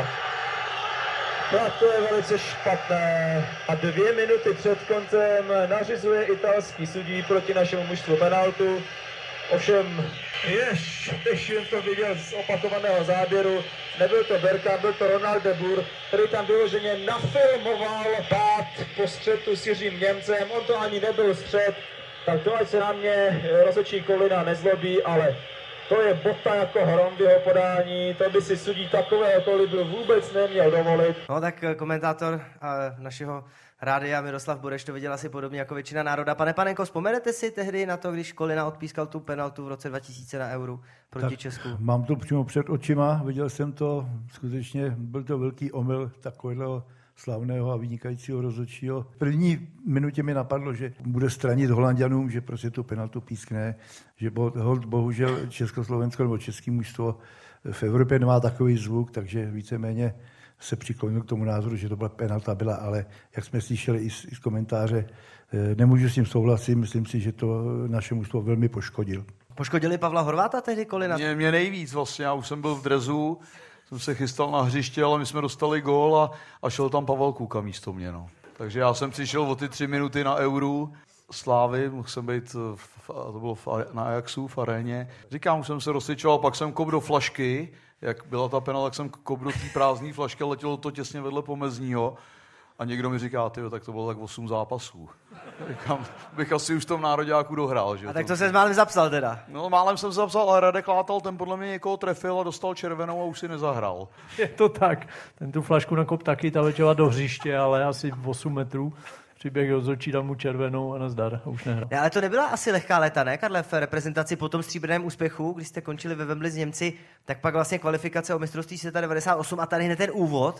Tak to je velice špatné. A 2 minuty před koncem nařizuje italský sudí proti našemu mužstvu penaltu. Ovšem, když jsem to viděl z opakovaného záběru, nebyl to Bergkamp, byl to Ronald de Boer, který tam vyloženě nafilmoval pád po střetu s Jiřím Němcem. On to ani nebyl střet, tak to ať se na mě rozhodčí Kolina nezlobí, ale to je bota jako hrom v jeho podání, to by si sudí takového kolibru vůbec neměl dovolit. No tak komentátor našeho rádia Miroslav Bureš to viděl asi podobně jako většina národa. Pane Panenko, vzpomenete si tehdy na to, když Kolina odpískal tu penaltu v roce 2000 na Euru proti tak Česku? Mám to přímo před očima, viděl jsem to, skutečně byl to velký omyl takového slavného a vynikajícího rozhodčího. V první minutě mi napadlo, že bude stranit Holanďanům, že prostě tu penaltu pískne, že bohužel Československo nebo české mužstvo v Evropě nemá takový zvuk, takže víceméně se přiklonil k tomu názoru, že to byla penalta, ale jak jsme slyšeli i z komentáře, nemůžu s tím souhlasit, myslím si, že to naše mužstvo velmi poškodil. Poškodili Pavla Horváta tehdy Kolina? Mě nejvíc vlastně, já už jsem byl v drezu, jsem se chystal na hřiště, ale my jsme dostali gól a šel tam Pavel Kuka místo mě. No. Takže já jsem přišel o ty 3 minuty na Euru Slávy, mohl jsem být, to bylo na Ajaxu, v aréně. Říkám, už jsem se rozsvičoval, pak jsem kop do flašky, jak byla ta penalta, tak jsem kop do té prázdné flašky, letělo to těsně vedle pomezního. A někdo mi říká, tyjo, tak to bylo tak 8 zápasů. Říkám, bych asi už v tom nároďáku dohrál. Že? A tak to se málem zapsal teda. No málem jsem zapsal, ale Radek Látal, ten podle mě někoho trefil a dostal červenou a už si nezahrál. Je to tak. Ten tu flašku nakop taky, ta letěla do hřiště, ale asi 8 metrů. Přiběh rozhodčí, dal mu červenou a nazdar, a už nehrál. Ale to nebyla asi lehká léta, ne, Karle, v reprezentaci po tom stříbrném úspěchu, když jste končili ve Wembley s Němci, tak pak vlastně kvalifikace o mistrovství světa 98 a tady hned ten úvod.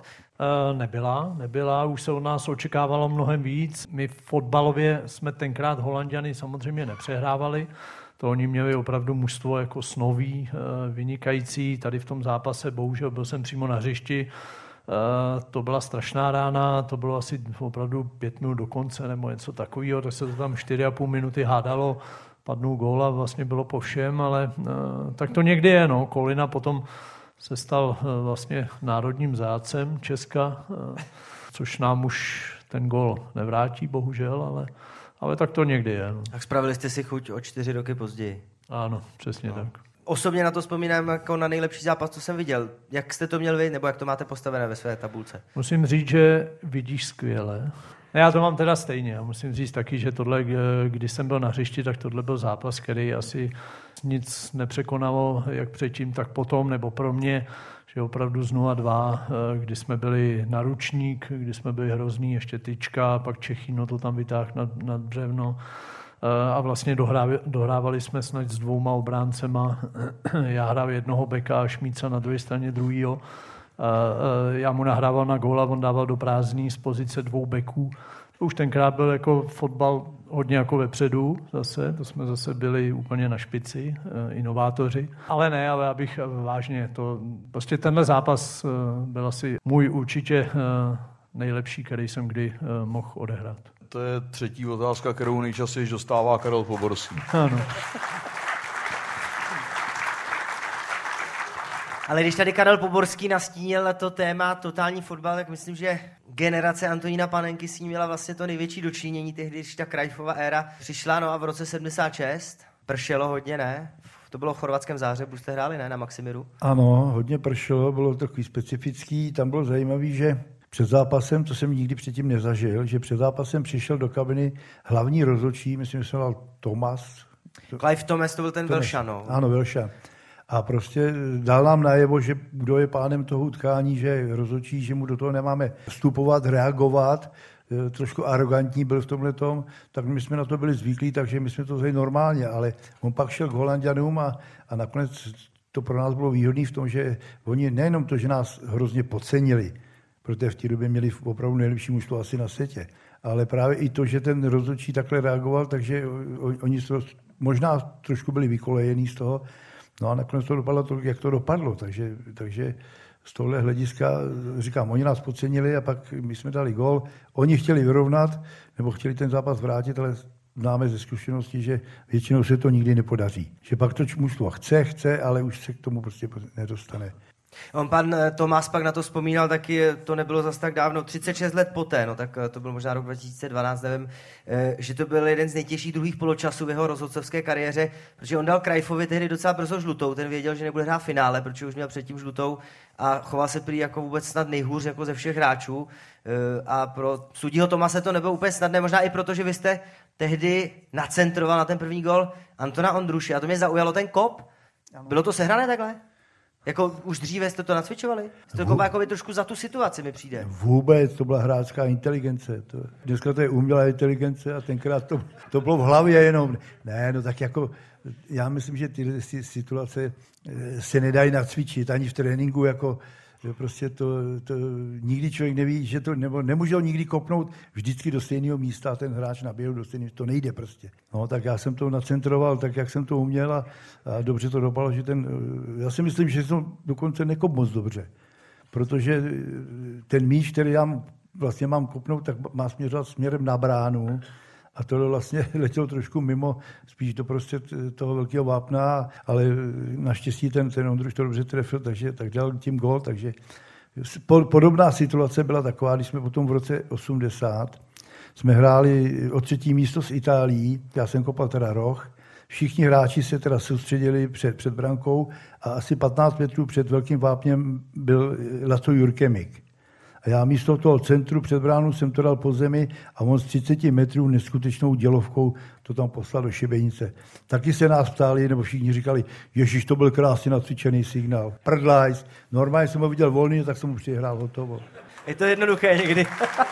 Nebyla, už se od nás očekávalo mnohem víc. My fotbalově jsme tenkrát Holanďany samozřejmě nepřehrávali, to oni měli opravdu mužstvo jako snový, vynikající, tady v tom zápase, bohužel byl jsem přímo na hřišti. To byla strašná rána, to bylo asi opravdu 5 minut do konce nebo něco takového, tak se to tam 4,5 minuty hádalo, padnul gól a vlastně bylo po všem, ale tak to někdy je, no. Kolina potom se stal vlastně národním zátcem Česka, což nám už ten gól nevrátí, bohužel, ale tak to někdy je. No. Tak spravili jste si chuť o 4 roky později. Ano, přesně tak. Osobně na to vzpomínám jako na nejlepší zápas, co jsem viděl. Jak jste to měl vy, nebo jak to máte postavené ve své tabulce? Musím říct, že vidíš skvěle. Já to mám teda stejně. Já musím říct taky, že tohle, když jsem byl na hřišti, tak tohle byl zápas, který asi nic nepřekonalo, jak předtím, tak potom, nebo pro mě, že opravdu z 0-2, kdy jsme byli na ručník, kdy jsme byli hrozný, ještě tyčka, pak Čechino to tam vytáhl nad břevno. A vlastně dohrávali jsme snad s 2 obráncema. Já hrál jednoho beka a Šmíca na druhé straně druhýho. Já mu nahrával na góla, on dával do prázdný z pozice 2 beků. Už tenkrát byl jako fotbal hodně jako vepředu zase, to jsme zase byli úplně na špici, inovátoři. Ale ne, ale abych vážně, prostě tenhle zápas byl asi můj určitě nejlepší, který jsem kdy mohl odehrát. To je 3. otázka, kterou nejčastěji dostává Karel Poborský. Ano. Ale když tady Karel Poborský nastínil to téma totální fotbal, tak myslím, že generace Antonína Panenky s ním měla vlastně to největší dočinění tehdy, když ta Cruyffova éra přišla, no a v roce 76 pršelo hodně, ne? To bylo v chorvatském Záhřebu, jste hráli, ne, na Maximiru? Ano, hodně pršelo, bylo takový specifický, tam bylo zajímavý, že před zápasem, to jsem nikdy předtím nezažil, že před zápasem přišel do kabiny hlavní rozhodčí, myslím, že se jmenoval Thomas. Clive Thomas, to byl ten Velšan, no. Ano, Velšan. A prostě dal nám najevo, že kdo je pánem toho utkání, že je rozhodčí, že mu do toho nemáme vstupovat, reagovat. trošku arrogantní byl v tomhletom, tak my jsme na to byli zvyklí, takže my jsme to vzali normálně, ale on pak šel k Holanďanům a nakonec to pro nás bylo výhodné v tom, že oni nejenom to, že nás hrozně podcenili, protože v té době měli opravdu nejlepší mužstvo asi na světě, ale právě i to, že ten rozhodčí takhle reagoval, takže oni možná trošku byli vykolejení z toho, no a nakonec to dopadlo to, jak to dopadlo, takže z tohle hlediska, říkám, oni nás podcenili a pak my jsme dali gól, oni chtěli vyrovnat, nebo chtěli ten zápas vrátit, ale známe ze zkušenosti, že většinou se to nikdy nepodaří. Že pak to mužstvo chce, ale už se k tomu prostě nedostane. On pan Tomás pak na to vzpomínal, taky to nebylo zas tak dávno, 36 let poté, no tak to byl možná rok 2012, nevím, že to byl jeden z nejtěžších druhých poločasů v jeho rozhodcovské kariéře, protože on dal Cruyffovi tehdy docela brzo žlutou, ten věděl, že nebude hrát finále, protože už měl předtím žlutou a choval se prý jako vůbec snad nejhůř jako ze všech hráčů a pro sudího Tomase to nebylo úplně snadné, možná i proto, že vy jste tehdy nacentroval na ten první gol Antona Ondruše a to mě zaujalo ten kop. Bylo to sehrané takhle? Jako už dříve jste to nacvičovali? Jste to jako trošku za tu situaci mi přijde. Vůbec, to byla hráčská inteligence. Dneska to je umělá inteligence a tenkrát to bylo v hlavě jenom. Ne, no tak jako, já myslím, že tyhle situace se nedají nacvičit ani v tréninku, jako prostě to nikdy člověk neví, že to, nebo nemůže ho nikdy kopnout vždycky do stejného místa a ten hráč naběhl do stejného, to nejde prostě. No, tak já jsem to nacentroval tak, jak jsem to uměl a dobře to dopadlo, že já si myslím, že jsem dokonce nekop moc dobře, protože ten míč, který já vlastně mám kopnout, tak má směřovat směrem na bránu, a to vlastně letělo trošku mimo, spíš do prostě toho velkého vápna, ale naštěstí ten Ondruš to dobře trefil, tak dal tím gól, takže podobná situace byla taková, když jsme potom v roce 80 jsme hráli o 3. místo s Itálií, já jsem kopal teda roh, všichni hráči se teda soustředili před brankou a asi 15 metrů před velkým vápněm byl Laco Jurkemik. A já místo toho centru před bránou jsem to dal po zemi a on z 30 metrů neskutečnou dělovkou to tam poslal do šibenice. Taky se nás ptali, nebo všichni říkali, ježiš, to byl krásně nacvičený signál. Prdlajs. Normálně jsem ho viděl volný, tak jsem mu přihrál hotovo. Je to jednoduché někdy.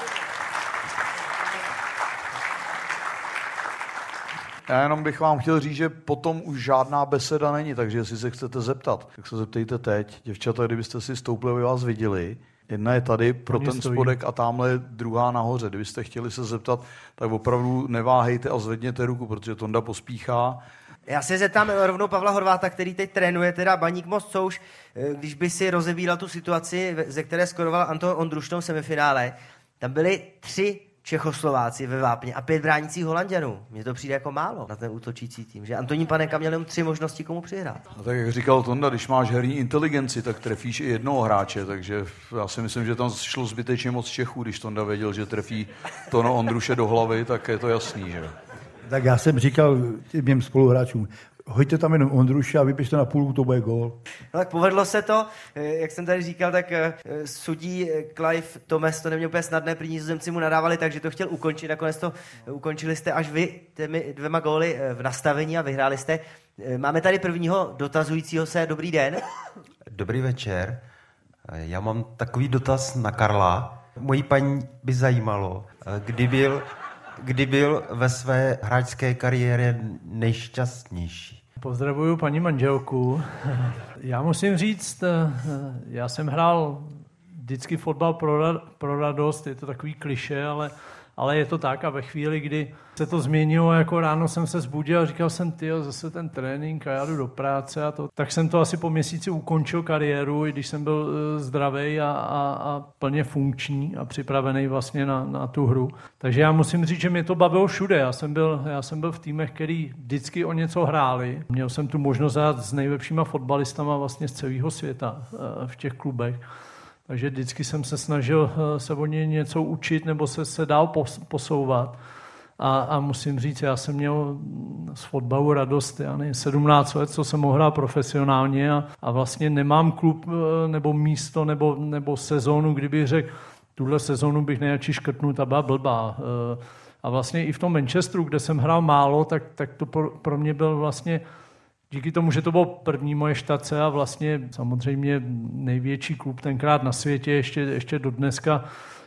Já jenom bych vám chtěl říct, že potom už žádná beseda není, takže jestli se chcete zeptat, tak se zeptejte teď. Děvčata, kdybyste si stoupli, aby vás viděli. Jedna je tady pro ten spodek a tamhle je druhá nahoře. Kdybyste chtěli se zeptat, tak opravdu neváhejte a zvedněte ruku, protože Tonda pospíchá. Já se zeptám rovnou Pavla Horváta, který teď trénuje teda Baník Most Souš, když by si rozebíral tu situaci, ze které skoroval Anton Ondruš v tom semifinále, tam byli 3 Čechoslováci ve vápně a 5 bránících Holanďanů. Mně to přijde jako málo na ten útočící tým, že Antonín Panenka měl jenom 3 možnosti, komu přihrát. No tak jak říkal Tonda, když máš herní inteligenci, tak trefíš i jednoho hráče, takže já si myslím, že tam šlo zbytečně moc Čechů, když Tonda věděl, že trefí Tono Ondruše do hlavy, tak je to jasný, že? Tak já jsem říkal těm spoluhráčům, hoďte tam jenom Ondruše a vypište na půlku, to bude gól. No tak povedlo se to, jak jsem tady říkal, tak sudí Clive Thomas to neměl úplně snadné, prý Nizozemci mu nadávali, takže to chtěl ukončit, nakonec to ukončili jste až vy těmi 2 góly v nastavení a vyhráli jste. Máme tady prvního dotazujícího se, dobrý den. Dobrý večer, já mám takový dotaz na Karla. Mojí paní by zajímalo, kdy byl ve své hráčské kariéře nejšťastnější. Pozdravuju paní manželku. Já musím říct, já jsem hrál vždycky fotbal pro radost, je to takový klišé, ale je to tak a ve chvíli, kdy se to změnilo, jako ráno jsem se zbudil a říkal jsem, tyjo, zase ten trénink a já jdu do práce a to. Tak jsem to asi po měsíci ukončil kariéru, i když jsem byl zdravý a plně funkční a připravený vlastně na tu hru. Takže já musím říct, že mě to bavilo všude. Já jsem byl v týmech, který vždycky o něco hráli. Měl jsem tu možnost hrát s nejlepšíma fotbalistama vlastně z celého světa v těch klubech. Takže vždycky jsem se snažil se o ně něco učit nebo se dál posouvat. A musím říct, já jsem měl z fotbalu radost, 17 let, co jsem mohl hrát profesionálně a vlastně nemám klub nebo místo nebo sezónu, kdybych řekl, tuhle sezónu bych nejradši škrtnul, ta byla blbá. A vlastně i v tom Manchesteru, kde jsem hrál málo, tak to pro mě byl vlastně díky tomu, že to bylo první moje štace a vlastně samozřejmě největší klub tenkrát na světě, ještě do dneska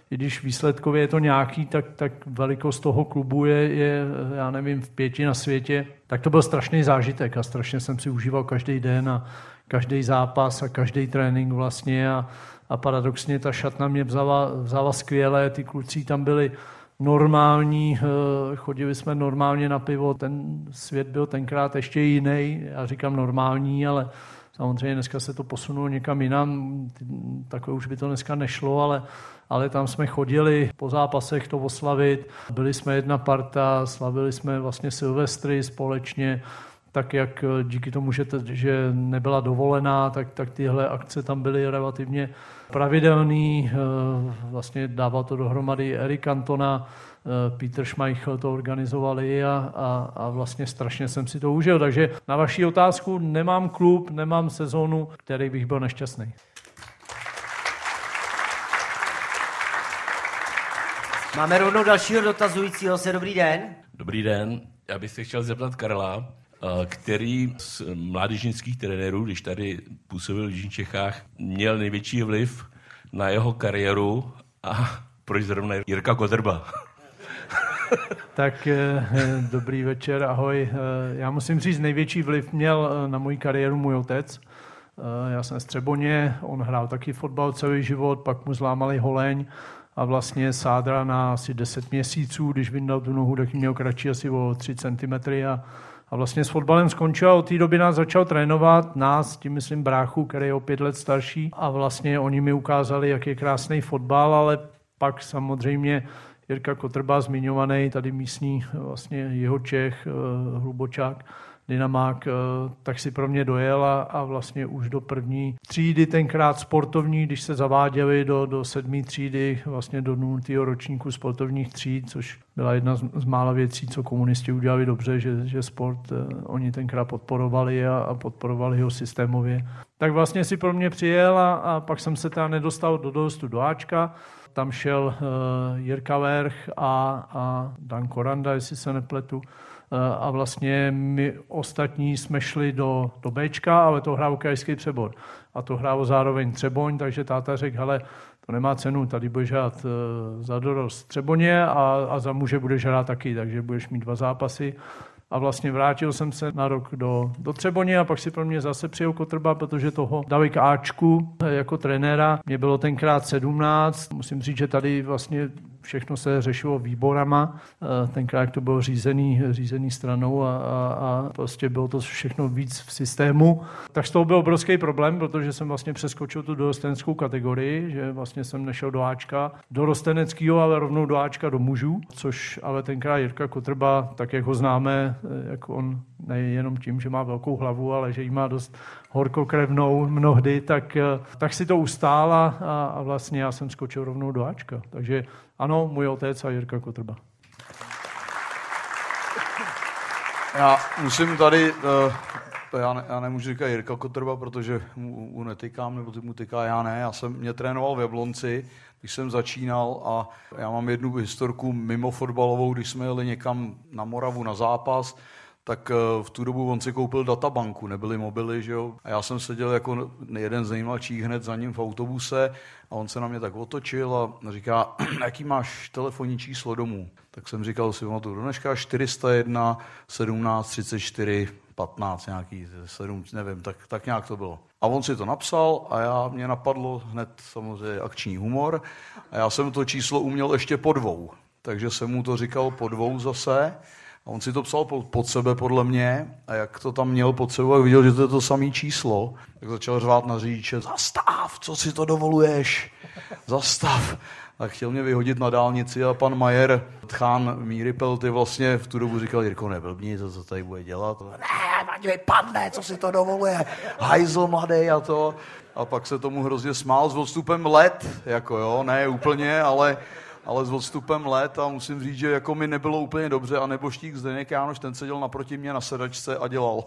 i když výsledkově je to nějaký, tak velikost toho klubu je, já nevím, v 5 na světě. Tak to byl strašný zážitek a strašně jsem si užíval každý den a každý zápas a každý trénink vlastně a paradoxně ta šatna mě vzala skvěle, ty kluci tam byli normální, chodili jsme normálně na pivo, ten svět byl tenkrát ještě jiný, já říkám normální, ale samozřejmě dneska se to posunulo někam jinam, takové už by to dneska nešlo, ale tam jsme chodili po zápasech to oslavit, byli jsme jedna parta, slavili jsme vlastně Silvestry společně, tak jak díky tomu, že nebyla dovolená, tak tyhle akce tam byly relativně pravidelný. Vlastně dával to dohromady Erik Cantona, Peter Schmeichel to organizovali a vlastně strašně jsem si to užil. Takže na vaši otázku nemám klub, nemám sezónu, který bych byl nešťastný. Máme rovnou dalšího dotazujícího se. Dobrý den. Dobrý den. Já bych se chtěl zeptat Karla, který z mládežnických trenérů, když tady působil v Jižních Čechách, měl největší vliv na jeho kariéru a proč zrovna Jirka Kotrba? Tak dobrý večer, ahoj. Já musím říct, největší vliv měl na moji kariéru můj otec. Já jsem z Třeboně, on hrál taky fotbal celý život, pak mu zlámali holeň a vlastně sádra na asi 10 měsíců, když vyndal tu nohu, tak měl kratší asi o 3 cm a vlastně s fotbalem skončil a od té doby nás začal trénovat, nás, tím myslím bráchu, který je o 5 let starší a vlastně oni mi ukázali, jak je krásný fotbal, ale pak samozřejmě Jirka Kotrba, zmiňovaný, tady místní vlastně Jihočech, Hlubočák, Dynamák, tak si pro mě dojel a vlastně už do první třídy, tenkrát sportovní, když se zaváděli do 7. třídy, vlastně do 0. ročníku sportovních tříd, což byla jedna z mála věcí, co komunisti udělali dobře, že sport oni tenkrát podporovali a podporovali ho systémově. Tak vlastně si pro mě přijel a pak jsem se teda nedostal do dorostu do Ačka. Tam šel Jirka Verch a Dan Koranda, jestli se nepletu. A vlastně my ostatní jsme šli do Bčka, ale to hrál krajský Přebor. A to hrálo zároveň Třeboň, takže táta řekl, hele, to nemá cenu, tady budeš hrát za dorost Třeboně a za muže budeš hrát taky, takže budeš mít 2 zápasy. A vlastně vrátil jsem se na rok do Třeboně a pak si pro mě zase přijel Kotrba, protože toho dali k Ačku jako trenéra. Mě bylo tenkrát 17. Musím říct, že tady vlastně všechno se řešilo výborama. Tenkrát to bylo řízený stranou a prostě bylo to všechno víc v systému. Tak z toho byl obrovský problém, protože jsem vlastně přeskočil tu dorosteneckou kategorii, že vlastně jsem nešel do Ačka, do rosteneckého, ale rovnou do Ačka do mužů, což ale tenkrát Jirka Kotrba, tak jak ho známe, jako on nejenom tím, že má velkou hlavu, ale že jí má dost horkokrevnou mnohdy, tak si to ustál a vlastně já jsem skočil rovnou do Ačka. Takže ano, můj otec a Jirka Kotrba. Já musím tady, já nemůžu říkat Jirka Kotrba, protože mu netykám, nebo ty mu tyká, já ne. Mě trénoval v Jablonci, když jsem začínal a já mám jednu historku mimo fotbalovou, když jsme jeli někam na Moravu na zápas, tak v tu dobu on si koupil databanku, nebyly mobily, že jo. A já jsem seděl jako jeden z nejmladších hned za ním v autobuse a on se na mě tak otočil a říká, jaký máš telefonní číslo domů? Tak jsem říkal si, ono to do dneška 401 17 34 15 nějaký 7, nevím, tak nějak to bylo. A on si to napsal a mě napadlo hned samozřejmě akční humor a já jsem to číslo uměl ještě po 2, takže jsem mu to říkal po 2 zase. A on si to psal pod sebe, podle mě, a jak to tam měl pod sebou, a viděl, že to je to samé číslo, tak začal řvát na řidiče, zastav, co si to dovoluješ, zastav. A chtěl mě vyhodit na dálnici a pan Majer, Tchán Míripel, ty vlastně v tu dobu říkal, Jirko, neblbni, co tady bude dělat. Ne, ať vypadne, co si to dovoluje, hajzl mladý a to. A pak se tomu hrozně smál s odstupem let, jako jo, ne úplně, ale s odstupem let a musím říct, že jako mi nebylo úplně dobře a neboštík Zdeněk Jánoš, ten seděl naproti mě na sedačce a dělal.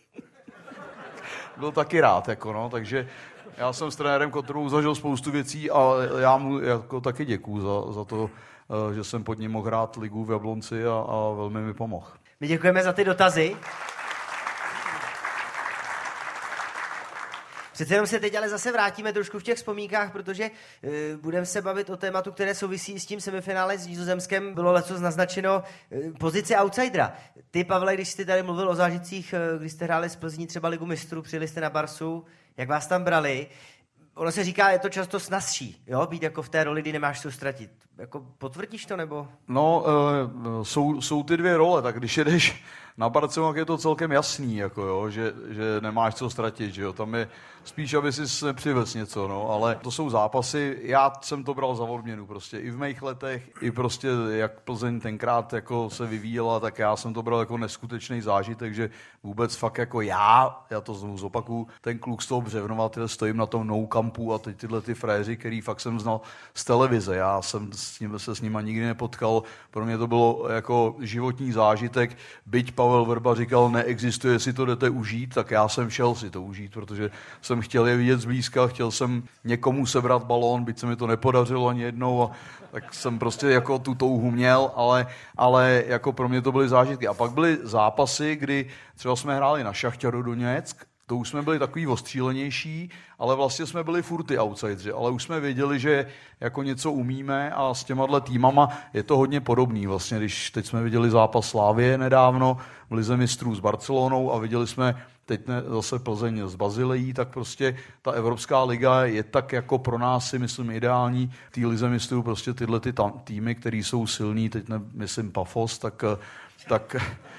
Byl taky rád, jako no, takže já jsem s trenérem Kotrbou zažil spoustu věcí a já mu jako taky děkuju za to, že jsem pod ním mohl hrát ligu v Jablonci a velmi mi pomohl. My děkujeme za ty dotazy. Přece jenom se teď ale zase vrátíme trošku v těch vzpomínkách, protože budeme se bavit o tématu, které souvisí s tím semifinále s Nizozemskem. Bylo letos naznačeno pozici outsidera. Ty, Pavle, když jste tady mluvil o zážitcích, když jste hráli z Plzní třeba Ligu mistrů, přijeli jste na Barsu, jak vás tam brali? Ono se říká, je to často snazší, jo? Být jako v té roli, kdy nemáš co ztratit. Jako potvrdíš to, nebo? No, jsou ty dvě role, tak když jedeš na Barcelonu, je to celkem jasný, jako jo, že nemáš co ztratit, že jo, tam je spíš, aby si nepřivez něco, no, ale to jsou zápasy, já jsem to bral za odměnu prostě, i v mých letech, i prostě jak Plzeň tenkrát jako se vyvíjela, tak já jsem to bral jako neskutečný zážitek, že vůbec fakt jako já to znovu zopakuju, ten kluk z toho Břevnova, stojím na tom Nou Campu a teď tyhle ty fréři, který fakt jsem znal z televize, já jsem se s nima nikdy nepotkal, pro mě to bylo jako životní zážitek, byť Pavel Vrba říkal, neexistuje, si to jdete užít, tak já jsem šel si to užít, protože jsem chtěl je vidět zblízka, chtěl jsem někomu sebrat balón, byť se mi to nepodařilo ani jednou, a tak jsem prostě jako tu touhu měl, ale jako pro mě to byly zážitky. A pak byly zápasy, kdy třeba jsme hráli na Šachtaru Doněck, to už jsme byli takový ostřílenější, ale vlastně jsme byli furt ty outsideri, ale už jsme věděli, že jako něco umíme a s těma týmama je to hodně podobný. Vlastně, když teď jsme viděli zápas Slavie nedávno v Lize mistrů s Barcelonou a viděli jsme teď zase Plzeň s Bazilejí, tak prostě ta Evropská liga je tak jako pro nás, si myslím, ideální. V té Lize mistrů prostě tyhle ty týmy, které jsou silní, teď myslím Pafos, tak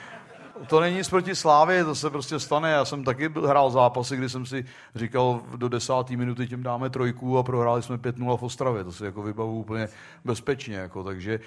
to není nic proti Slávě, to se prostě stane. Já jsem taky hrál zápasy, kdy jsem si říkal, do 10. minuty tím dáme 3 a prohráli jsme 5-0 v Ostravě. To si jako vybavu úplně bezpečně. Jako, takže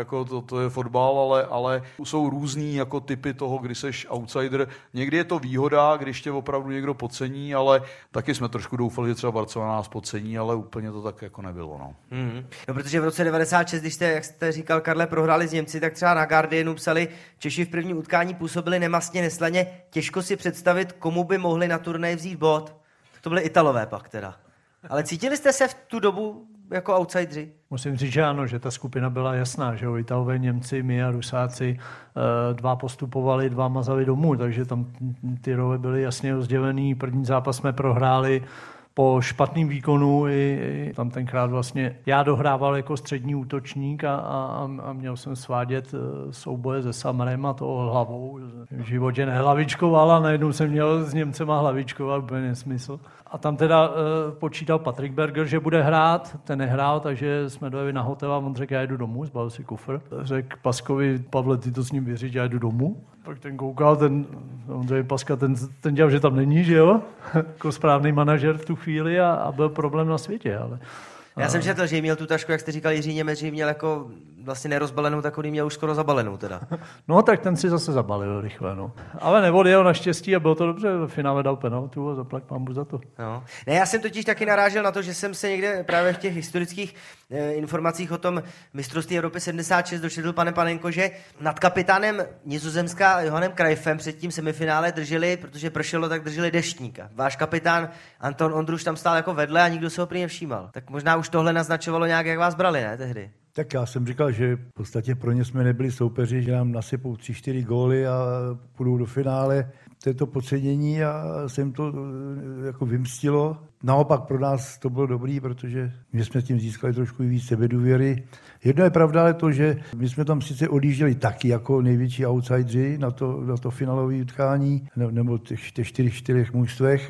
to je fotbal, ale jsou různý jako typy toho, kdy seš outsider. Někdy je to výhoda, když tě opravdu někdo podcení, ale taky jsme trošku doufali, že třeba Barcelona nás podcení, ale úplně to tak jako nebylo. No. No, protože v roce 96, když jste, jak jste říkal, Karle, prohráli s Němci, tak třeba na Guardianu psali, Češi v prvním utkání působili nemastně, neslaně, těžko si představit, komu by mohli na turnaj vzít bod. To byli Italové pak teda. Ale cítili jste se v tu dobu jako outsideri? Musím říct, že ano, že ta skupina byla jasná, že jo, Italové, Němci, my a Rusáci, 2 postupovali, 2 mazali domů, takže tam ty role byly jasně rozdělený. První zápas jsme prohráli po špatným výkonu, i tam tenkrát vlastně já dohrával jako střední útočník a měl jsem svádět souboje se Samarem a toho hlavou. V životě nehlavičkoval a najednou jsem měl s Němcema hlavičkovat, úplně nesmysl. A tam teda počítal Patrik Berger, že bude hrát, ten nehrál, takže jsme dojeli na hotel a on řekl, já jdu domů, zbalil si kufr. Řekl Paskovi, Pavle, ty to s ním vyřiď, já jdu domů. Pak ten koukal, Ondřej Paska, ten dělal, že tam není, že jo? Jako správný manažer v tu chvíli a byl problém na světě, ale... Já jsem četl, že měl tu tašku, jak jste říkal, Jiří Němec, že měl jako vlastně nerozbalenou, tak on měl už skoro zabalenou teda. No tak ten si zase zabalil rychle, no. Ale neodjel naštěstí a bylo to dobře, v finále dal penaltu a zaplať pánbůh za to. No. Ne, já jsem totiž taky narážel na to, že jsem se někde právě v těch historických informacích o tom mistrovství Evropy 76 dočetl, pane Panenko, že nad kapitánem Nizozemska Johannem Cruyffem před tím semifinále drželi, protože pršelo, tak drželi deštníka. Váš kapitán Anton Ondruš tam stál jako vedle a nikdo se ho prý nevšímal. Tak možná už tohle naznačovalo nějak, jak vás brali, ne, tehdy? Tak já jsem říkal, že v podstatě pro ně jsme nebyli soupeři, že nám nasypou 3-4 góly a půjdou do finále. To je to podcenění a se jim to jako vymstilo. Naopak pro nás to bylo dobrý, protože my jsme tím získali trošku víc sebedůvěry. Jedno je pravda, ale to, že my jsme tam sice odjížděli taky jako největší outsideri na to finálové utkání, nebo těch 4 mužstvech,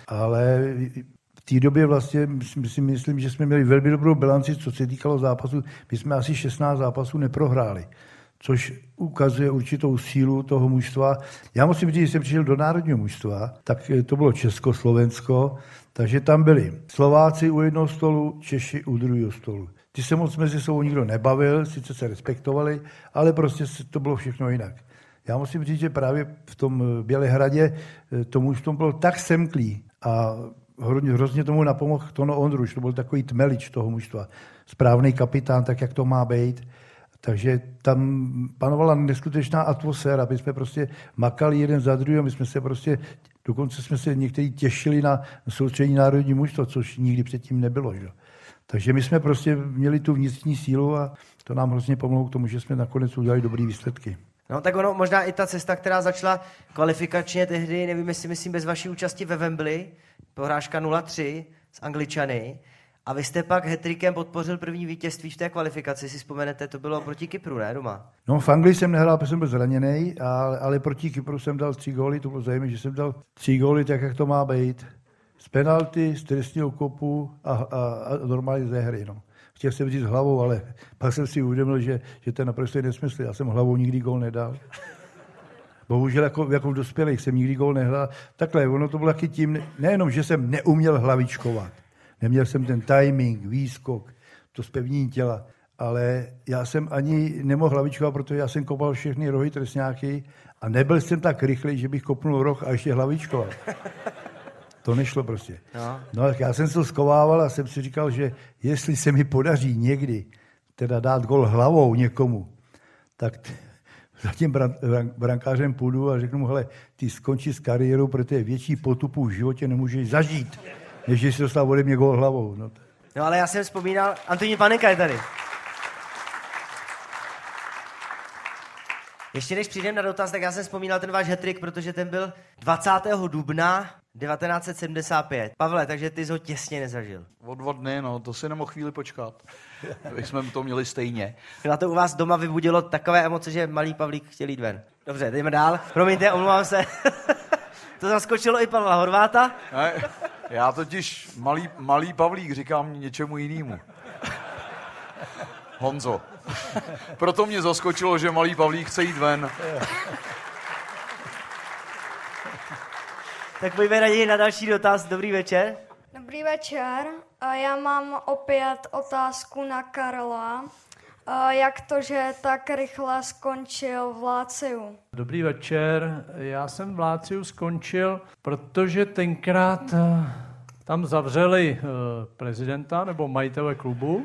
ale v té době vlastně si myslím, že jsme měli velmi dobrou bilanci, co se týkalo zápasů. My jsme asi 16 zápasů neprohráli, což ukazuje určitou sílu toho mužstva. Já musím říct, že jsem přišel do národního mužstva, tak to bylo Československo, takže tam byli Slováci u jednoho stolu, Češi u druhého stolu. Ty se moc mezi sebou nikdo nebavil, sice se respektovali, ale prostě to bylo všechno jinak. Já musím říct, že právě v tom Bělehradě to mužstvo bylo tak semklý a hrozně tomu napomohl Tono Ondruš, to byl takový tmelič toho mužstva. Správný kapitán, tak jak to má být. Takže tam panovala neskutečná atmosféra. My jsme prostě makali jeden za druhým, my jsme se prostě, dokonce jsme se někteří těšili na soustředění národní mužstva, což nikdy předtím nebylo. Že? Takže my jsme prostě měli tu vnitřní sílu a to nám hrozně pomohlo k tomu, že jsme nakonec udělali dobrý výsledky. No tak ono, možná i ta cesta, která začala kvalifikačně tehdy, nevím, jestli myslím bez vaší účasti ve Wembley, porážka 0-3 s Angličany a vy jste pak hat-trickem podpořil první vítězství v té kvalifikaci, si vzpomenete, to bylo proti Kypru, ne, doma? No v Anglii jsem nehrál, protože jsem byl zraněný, ale proti Kypru jsem dal 3 góly, to bylo zajímavé, že jsem dal 3 góly tak, jak to má být. Z penalty, z trestního kopu a normálně ze hry, no. Chtěl jsem říct hlavou, ale pak jsem si uvědomil, že to je naprosto nesmysl. Já jsem hlavou nikdy gól nedal. Bohužel jako v dospělých jsem nikdy gól nehrál. Takhle, ono to bylo taky tím, nejenom, že jsem neuměl hlavičkovat. Neměl jsem ten timing, výskok, to zpevnění těla, ale já jsem ani nemohl hlavičkovat, protože já jsem kopal všechny rohy trestňáky a nebyl jsem tak rychlý, že bych kopnul roh a ještě hlavičkoval. To nešlo prostě. No tak já jsem se to skovával a jsem si říkal, že jestli se mi podaří někdy teda dát gol hlavou někomu, tak za tím brankářem půjdu a řeknu mu, hele, ty skončí s kariérou, protože větší potupu v životě nemůžeš zažít, než že si dostal ode mě gol hlavou. No ale já jsem vzpomínal, Antonín Panenka je tady. Ještě než přijdem na dotaz, tak já jsem vzpomínal ten váš hat-trick, protože ten byl 20. dubna 1975. Pavle, takže ty jsi ho těsně nezažil. O 2 dny, no, to si nemohl chvíli počkat. Když jsme to měli stejně. Na to u vás doma vybudilo takové emoce, že malý Pavlík chtěl jít ven. Dobře, jdeme dál. Promiňte, omlouvám se. To zaskočilo i Pavla Horváta. Ne, já totiž malý Pavlík říkám něčemu jinému. Honzo. Proto mě zaskočilo, že malý Pavlík chce jít ven. Tak pojďme raději na další dotaz. Dobrý večer. Dobrý večer. Já mám opět otázku na Karla. Jak to, že tak rychle skončil v Láciu? Dobrý večer. Já jsem v Láciu skončil, protože tenkrát tam zavřeli prezidenta nebo majitele klubu.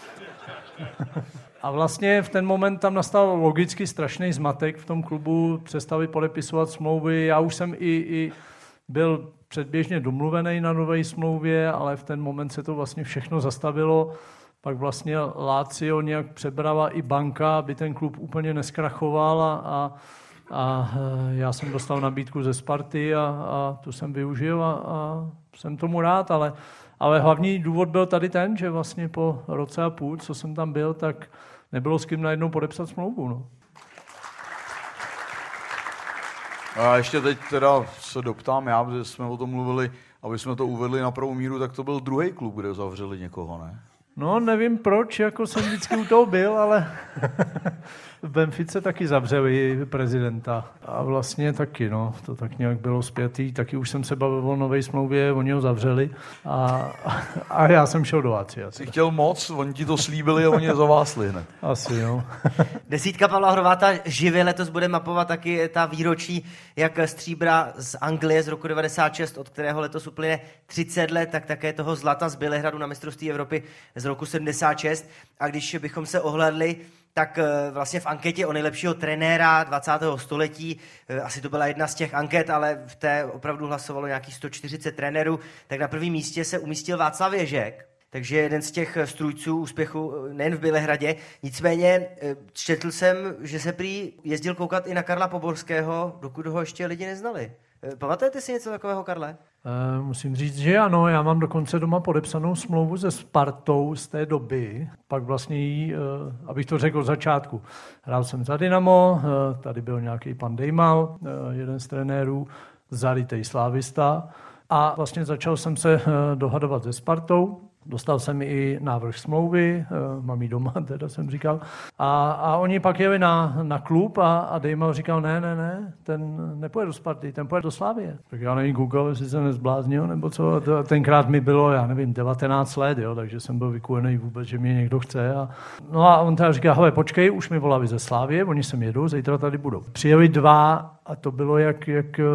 A vlastně v ten moment tam nastal logicky strašný zmatek v tom klubu, přestali podepisovat smlouvy. Já už jsem i byl předběžně domluvený na nové smlouvě, ale v ten moment se to vlastně všechno zastavilo. Pak vlastně Lazio nějak přebrala i banka, aby ten klub úplně neskrachoval a já jsem dostal nabídku ze Sparty a tu jsem využil a jsem tomu rád, ale hlavní důvod byl tady ten, že vlastně po roce a půl, co jsem tam byl, tak nebylo s kým najednou podepsat smlouvu. No. A ještě teď teda se doptám já, protože jsme o tom mluvili, aby jsme to uvedli na pravou míru, tak to byl druhý klub, kde zavřeli někoho, ne? No, nevím proč, jako jsem vždycky u toho byl, ale v Benfice taky zavřeli prezidenta. A vlastně taky, no, to tak nějak bylo zpětý. Taky už jsem se bavil o nové smlouvě, oni ho zavřeli a já jsem šel do Lácia. Jsi chtěl moc, oni ti to slíbili a oni je zavásli hned. Asi, jo. Desítka Pavla Horváta živě letos bude mapovat taky ta výročí, jak stříbra z Anglie z roku 96, od kterého letos uplyne 30 let, tak také toho zlata z Bělehradu na mistrovství Evropy z roku 76. A když bychom se ohlédli, tak vlastně v anketě o nejlepšího trenéra 20. století, asi to byla jedna z těch anket, ale v té opravdu hlasovalo nějakých 140 trenérů, tak na prvním místě se umístil Václav Ježek, takže jeden z těch strůjců úspěchu nejen v Bělehradě. Nicméně četl jsem, že se prý jezdil koukat i na Karla Poborského, dokud ho ještě lidi neznali. Pamatujete si něco takového, Karle? Musím říct, že ano. Já mám dokonce doma podepsanou smlouvu se Spartou z té doby. Pak vlastně jí, abych to řekl od začátku, hrál jsem za Dynamo, tady byl nějaký pan Dejmal, jeden z trenérů, zarytej slávista. A vlastně začal jsem se dohadovat se Spartou. Dostal jsem i návrh smlouvy, mám ji doma, teda jsem říkal. A oni pak jeli na klub a Dejmal říkal, ne, ten nepojede do Sparty, ten pojede do Slavie. Tak já nevím, koukal, jestli se nezbláznil, nebo co. Tenkrát mi bylo, já nevím, 19 let, jo, takže jsem byl vykulený vůbec, že mě někdo chce. No a on teda říká, hele, počkej, už mi volali ze Slávie, oni sem jedou, zítra tady budou. Přijeli 2 a to bylo jak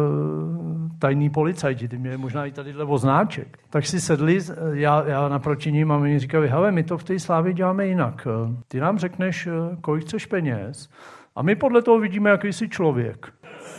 tajní policajti, ty měli možná i tadyhle voznáček. Tak si sedli, já naproti ním a oni říkali, hele, my to v té Slávě děláme jinak. Ty nám řekneš, kolik chceš peněz a my podle toho vidíme, jaký jsi člověk.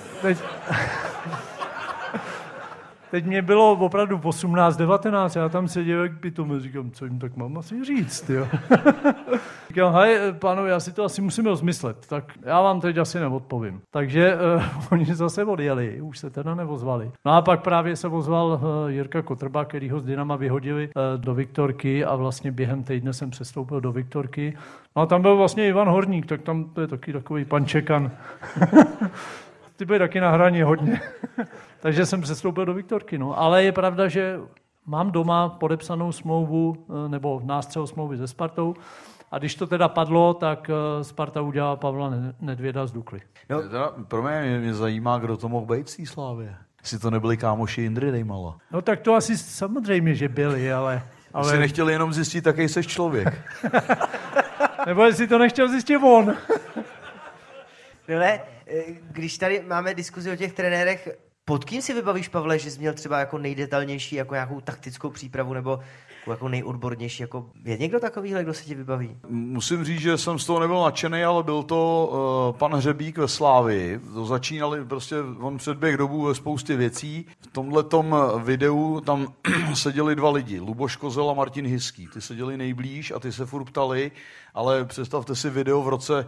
Teď mě bylo opravdu 18, 19, já tam seděl jak pitom, říkám, co jim tak mám asi říct, jo. Říkám, hej, pánové, já si to asi musím rozmyslet, tak já vám teď asi neodpovím. Takže oni zase odjeli, už se teda nevozvali. No a pak právě se ozval Jirka Kotrba, který ho z Dynama vyhodili do Viktorky a vlastně během týdne jsem přestoupil do Viktorky. No a tam byl vlastně Ivan Horník, tak tam to je taky takový pan Čekan. Ty byly taky na hraně hodně. Takže jsem přestoupil do Viktorky. No. Ale je pravda, že mám doma podepsanou smlouvu nebo nástřel smlouvy se Spartou a když to teda padlo, tak Sparta udělala Pavla Nedvěda z Dukly. No. Pro mě zajímá, kdo to mohl být v té Slávě. Jestli to nebyli kámoši Jindry Dejmala. No tak to asi samozřejmě, že byli, ale... Jsi nechtěli jenom zjistit, jaký jsi člověk. Nebo jestli to nechtěl zjistit on. Hele, když tady máme diskuzi o těch trenérech, pod kým si vybavíš, Pavle, že jsi měl třeba jako nejdetailnější, jako nějakou taktickou přípravu, nebo jako nejodbornější, jako je někdo takovýhle, kdo se ti vybaví? Musím říct, že jsem z toho nebyl nadšený, ale byl to pan Hřebík ve Slávii. To začínali, prostě on předběh dobu ve spoustě věcí. V tomhletom videu tam seděli dva lidi, Luboš Kozel a Martin Hiský. Ty seděli nejblíž a ty se furt ptali, ale představte si video v roce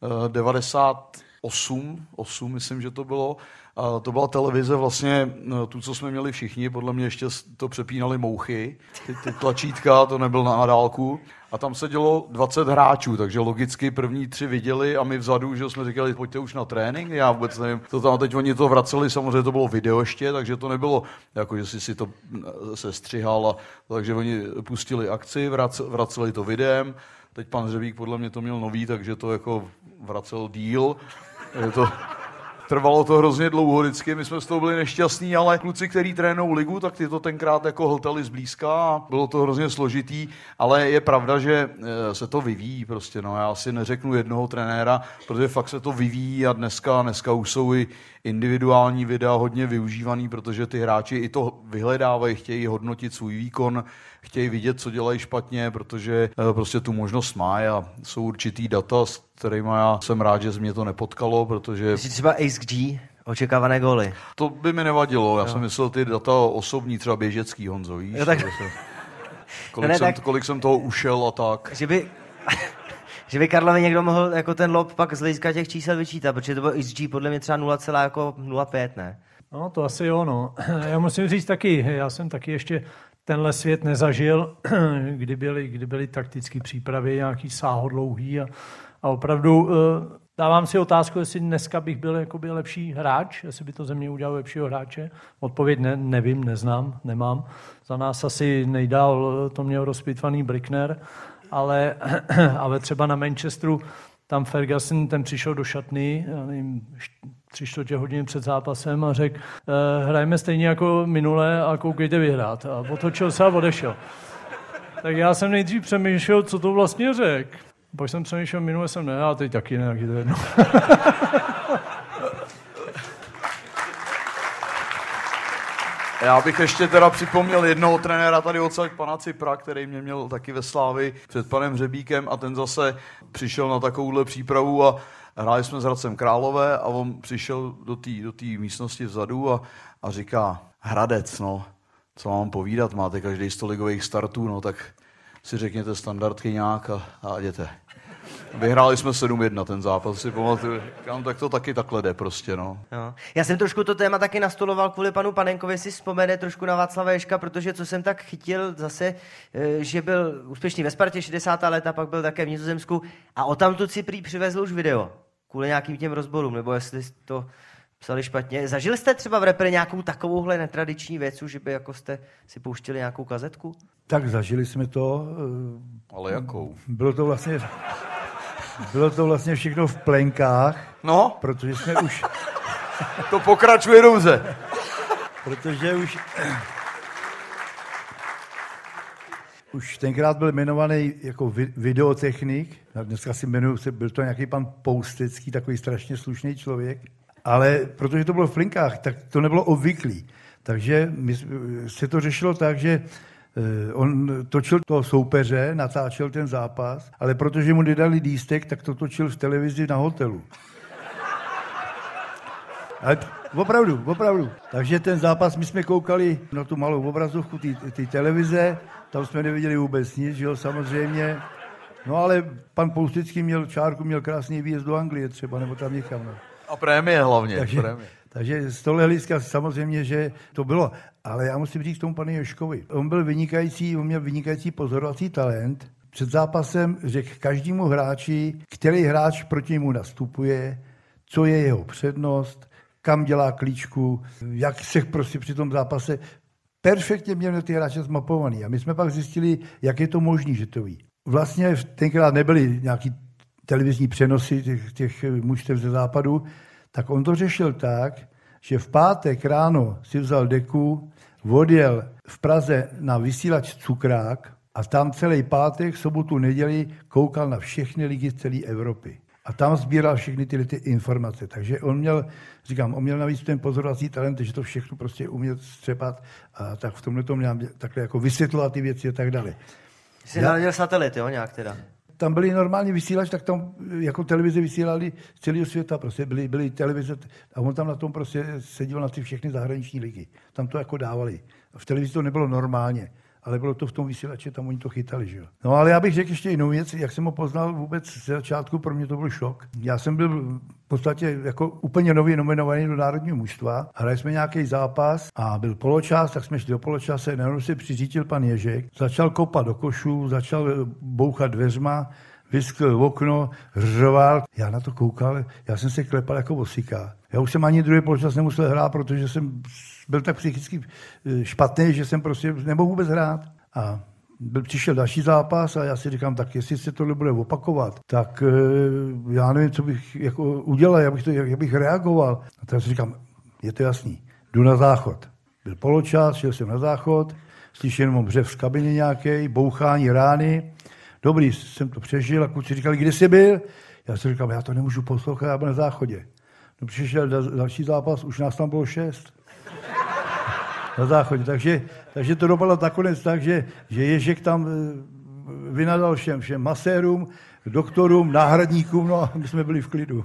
98, myslím, že to bylo. A to byla televize vlastně, tu, co jsme měli všichni, podle mě ještě to přepínali mouchy, ty tlačítka, to nebyl na dálku. A tam sedělo 20 hráčů, takže logicky první 3 viděli a my vzadu, že jsme říkali, pojďte už na trénink, já vůbec nevím. To tam teď oni to vraceli, samozřejmě to bylo video ještě, takže to nebylo, jako že si to sestřihal, takže oni pustili akci, vraceli to videem. Teď pan Hřebík podle mě to měl nový, takže to jako vracel díl. Trvalo to hrozně dlouho vždycky, my jsme z toho byli nešťastní, ale kluci, kteří trénují ligu, tak ty to tenkrát jako hltali zblízka a bylo to hrozně složitý, ale je pravda, že se to vyvíjí prostě, no, já si neřeknu jednoho trenéra, protože fakt se to vyvíjí a dneska už jsou i individuální videa hodně využívaný, protože ty hráči i to vyhledávají, chtějí hodnotit svůj výkon, chtějí vidět, co dělají špatně, protože prostě tu možnost má a jsou určitý data, s kterými já jsem rád, že mě to nepotkalo, protože... Jsi třeba XG, očekávané góly. To by mi nevadilo, já jsem myslel ty data osobní, třeba běžecký, Honzo, víš? Jo, tak... kolik jsem toho ušel a tak. Že by Karlovi někdo mohl jako ten lob pak z hlediska těch čísel vyčítat, protože to bylo XG podle mě třeba 0,05, ne? No, to asi jo, no. Já musím říct taky, já jsem taky ještě tenhle svět nezažil, kdy byly taktické přípravy nějaký sáhodlouhý a opravdu dávám si otázku, jestli dneska bych byl jakoby lepší hráč, jestli by to ze mě udělal lepšího hráče. Odpověď nevím, neznám, nemám. Za nás asi nejdál to měl rozpitvaný Brickner, ale třeba na Manchesteru tam Ferguson, ten přišel do šatny, já nevím, 3/4 hodiny před zápasem a řekl, hrajeme stejně jako minule a koukejte vyhrát. A otočil se a odešel. Tak já jsem nejdřív přemýšlel, co to vlastně řekl. Pak jsem přemýšlel, minule jsem ne, a teď taky ne, taky to jedno. Já bych ještě teda připomněl jednoho trenéra tady odsaď, pana Cipra, který mě měl taky ve Slávii před panem Hřebíkem a ten zase přišel na takovouhle přípravu a hráli jsme s Hradcem Králové a on přišel do té místnosti vzadu a říká, Hradec, no, co mám povídat, máte každý 100 ligových startů, no tak si řekněte standardky nějak a jděte. Vyhráli jsme 7-1 ten zápas, si pamatuju. Tak to taky takhle jde prostě, no. Jo. Já jsem trošku to téma taky nastoloval kvůli panu Panenkovi, si vzpomene trošku na Václava Ježka, protože co jsem tak chytil zase, že byl úspěšný ve Spartě 60. léta, pak byl také v Nizozemsku a odtamtud si prý přivezl už video kvůli nějakým těm rozborům, nebo jestli to psali špatně. Zažili jste třeba v repre nějakou takovouhle netradiční věc, že by jako jste si pouštěli nějakou kazetku? Tak zažili jsme to. Ale jakou? Bylo to vlastně všechno v plenkách. No? Protože jsme už... To pokračuje dobře. Protože už tenkrát byl jmenovaný jako videotechnik. Dneska si jmenuji, byl to nějaký pan Poustecký, takový strašně slušný člověk. Ale protože to bylo v plenkách, tak to nebylo obvyklý. Takže se to řešilo tak, že on točil toho soupeře, natáčel ten zápas, ale protože mu nedali lístek, tak to točil v televizi na hotelu. Ale opravdu. Takže ten zápas, my jsme koukali na tu malou obrazovku té televize, tam jsme neviděli vůbec nic, že jo, samozřejmě. No ale pan Poustický měl čárku, měl krásný výjezd do Anglie třeba, nebo tam někam. No. A prémie hlavně. Takže z tohle hlediska samozřejmě, že to bylo. Ale já musím říct k tomu panu Joškovi. On měl vynikající pozorovací talent. Před zápasem řekl každému hráči, který hráč proti němu nastupuje, co je jeho přednost, kam dělá klíčku, jak se prostě při tom zápase perfektně měl ty hráče zmapovaný. A my jsme pak zjistili, jak je to možné, že to ví. Vlastně tenkrát nebyly nějaký televizní přenosy těch mužstev ze západu, tak on to řešil tak, že v pátek ráno si vzal deku, odjel v Praze na vysílač Cukrák a tam celý pátek, sobotu, neděli koukal na všechny ligy z celé Evropy. A tam sbíral všechny ty informace. Takže on měl navíc ten pozorovací talent, že to všechno prostě uměl střepat a tak v tomhle to měl takhle jako vysvětlovat ty věci a tak dále. Jsi naladil satelit, jo, nějak teda? Tam byli normální vysílač, tak tam jako televize vysílali z celého světa, prostě byly televize a on tam na tom prostě seděl na ty všechny zahraniční ligy. Tam to jako dávali. V televizi to nebylo normálně, ale bylo to v tom vysílači, tam oni to chytali, že jo. No ale já bych řekl ještě jinou věc, jak jsem ho poznal vůbec z začátku, pro mě to byl šok. Já jsem byl v podstatě jako úplně nově nominovaný do národního mužstva. Hráli jsme nějaký zápas a byl poločas, tak jsme šli do poločase, najednou se přiřítil pan Ježek, začal kopat do košů, začal bouchat dveřma, vyskl v okno, řval. Já na to koukal, já jsem se klepal jako osika. Já už jsem ani druhý poločas nemusel hrát, protože jsem byl tak psychicky špatný, že jsem prostě nemohl vůbec hrát. A přišel další zápas a já si říkám, tak jestli se tohle bude opakovat, tak já nevím, co bych jako udělal, jak bych reagoval. A tak si říkám, je to jasný, jdu na záchod. Byl poločas, šel jsem na záchod, slyšel jenom břev v kabině nějaký, bouchání rány. Dobrý, jsem to přežil a kluci říkali, kde jsi byl? Já si říkám, já to nemůžu poslouchat, já byl na záchodě. No přišel další zápas, už nás tam bylo 6. Na záchodě, takže to dopadlo nakonec tak, že Ježek tam vynadal všem masérům, doktorům, náhradníkům, no a my jsme byli v klidu.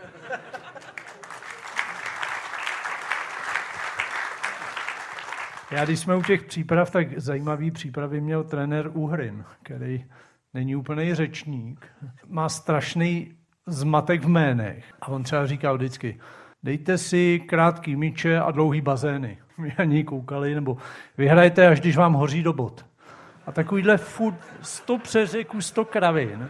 Já, když jsme u těch příprav, tak zajímavý přípravy měl trenér Uhrin, který není úplný řečník, má strašný zmatek v jménech. A on třeba říkal vždycky, dejte si krátký míče a dlouhý bazény. My ani koukali, nebo vyhrajte, až když vám hoří do bod. A takovýhle furt 100 přeřeků, 100 kravin.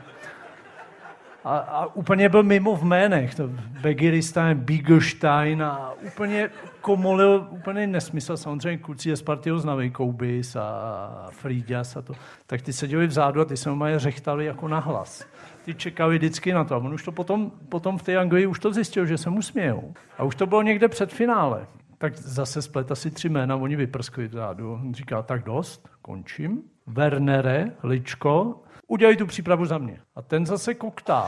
A úplně byl mimo v jménech. Begiristan, Biegelstein a úplně komolil, úplně nesmysl. Samozřejmě kluci je Sparty ho znaví, Koubis a Frýďas a to. Tak ty seděli vzadu a ty se mají řechtali jako nahlas. Ty čekali vždycky na to. A on už to potom v té Anglii už to zjistil, že se mu smějou. A už to bylo někde před finále. Tak zase splet asi 3 jména, oni vyprskli vzadu. On říká, tak dost, končím. Wernere, Ličko, udělej tu přípravu za mě. A ten zase koktá.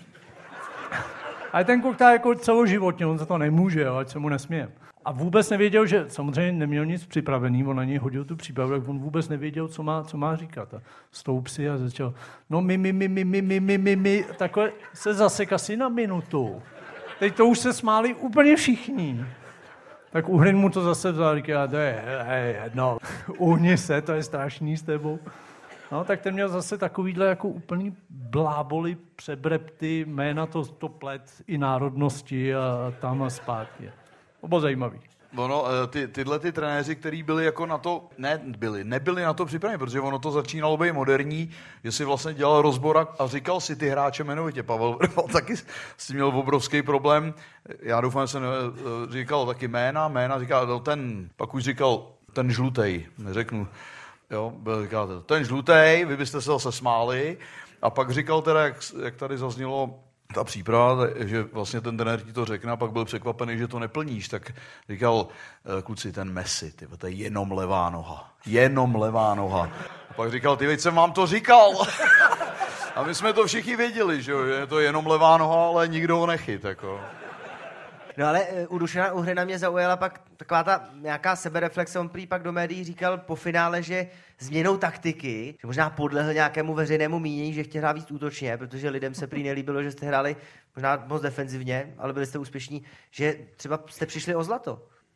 A ten koktá jako celoživotně, on za to nemůže, ať se mu nesměje. A vůbec nevěděl, že samozřejmě neměl nic připravený, on na něj hodil tu přípravu, tak on vůbec nevěděl, co má říkat. A stoup si a začal, no my, takhle se zasek asi na minutu. Teď to už se smáli úplně všichni. Tak Uhrin mu to zase vzal, říká, to je jedno, uhni se, to je strašný s tebou. No, tak ten měl zase takovýhle jako úplný bláboli, přebrepty, jména to plet i národnosti a tam a zpátky. To bylo zajímavý. Ono, tyhle ty trenéři, kteří byli jako na to, nebyli na to připraveni, protože ono to začínalo být moderní, že si vlastně dělal rozbor a říkal si ty hráče jmenovitě. Pavel taky s tím měl obrovský problém. Já doufám, že jsem říkal taky jména říkal pak už říkal ten žlutej, neřeknu. Jo, říkal ten žlutej, vy byste se zase smáli. A pak říkal teda, jak tady zaznělo, ta příprava, že vlastně ten trenér ti to řekne a pak byl překvapený, že to neplníš, tak říkal, kluci, ten Messi, to je jenom levá noha. A pak říkal, ty veď jsem vám to říkal. A my jsme to všichni věděli, že je to jenom levá noha, ale nikdo ho nechyt. Jako. No ale u Dušana Uhrina mě zaujala pak taková ta nějaká sebereflexe, on prý pak do médií říkal po finále, že změnou taktiky, že možná podlehl nějakému veřejnému mínění, že chtěl hrát víc útočně, protože lidem se prý nelíbilo, že jste hráli možná moc defenzivně, ale byli jste úspěšní, že třeba jste přišli o zlato.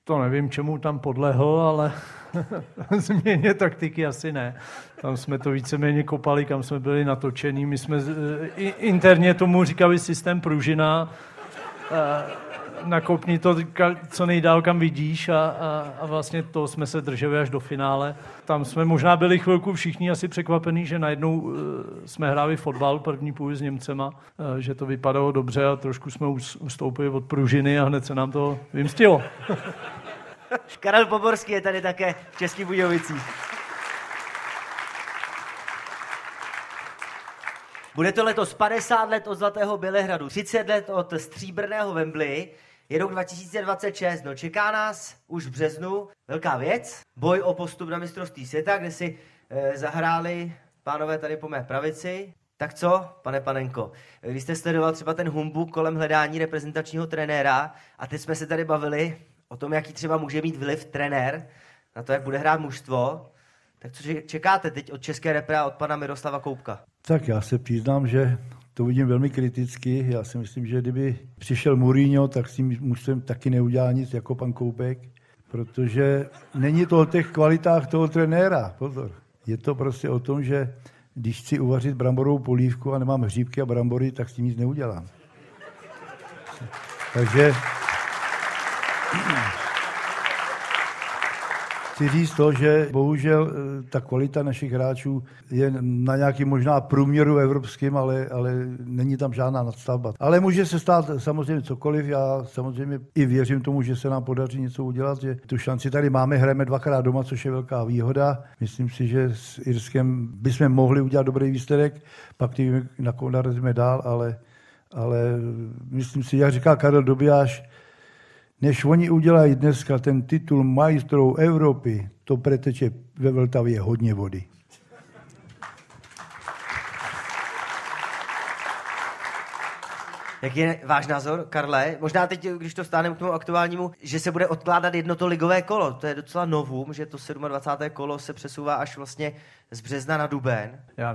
To nevím, čemu tam podlehl, ale změně taktiky asi ne. Tam jsme to víceméně kopali, kam jsme byli natočení. My jsme interně tomu říkali systém pružina. Nakopni to co nejdál, kam vidíš a vlastně to jsme se drželi až do finále. Tam jsme možná byli chvilku všichni asi překvapení, že najednou jsme hráli fotbal první půl s Němcema, že to vypadalo dobře a trošku jsme ustoupili od pružiny a hned se nám to vymstilo. Karel Poborský je tady také v Českých Budějovicích. Bude to letos 50 let od Zlatého Bělehradu, 30 let od stříbrného Wembley, je rok 2026, no čeká nás už v březnu velká věc, boj o postup na mistrovství světa, kde si zahráli pánové tady po mé pravici. Tak co, pane Panenko, když jste sledoval třeba ten humbuk kolem hledání reprezentačního trenéra a teď jsme se tady bavili o tom, jaký třeba může mít vliv trenér na to, jak bude hrát mužstvo, tak co čekáte teď od české repre a od pana Miroslava Koubka? Tak já se přiznám, že to vidím velmi kriticky. Já si myslím, že kdyby přišel Mourinho, tak s tím mužstvem taky neudělá nic jako pan Koubek, protože není to o těch kvalitách toho trenéra. Pozor. Je to prostě o tom, že když chci uvařit bramborovou polívku a nemám hříbky a brambory, tak s tím nic neudělám. Takže chci říct to, že bohužel ta kvalita našich hráčů je na nějakým možná průměru evropským, ale není tam žádná nadstavba. Ale může se stát samozřejmě cokoliv. Já samozřejmě i věřím tomu, že se nám podaří něco udělat, že tu šanci tady máme, hrajeme 2krát doma, což je velká výhoda. Myslím si, že s Irskem bychom mohli udělat dobrý výsledek, pak narazíme dál, ale myslím si, jak říká Karel Dobijáš, než oni udělají dneska ten titul majstrů Evropy, to preteče ve Vltavě hodně vody. Jak je váš názor, Karle? Možná teď, když to stáneme k tomu aktuálnímu, že se bude odkládat jedno to ligové kolo. To je docela novum, že to 27. kolo se přesouvá až vlastně z března na duben.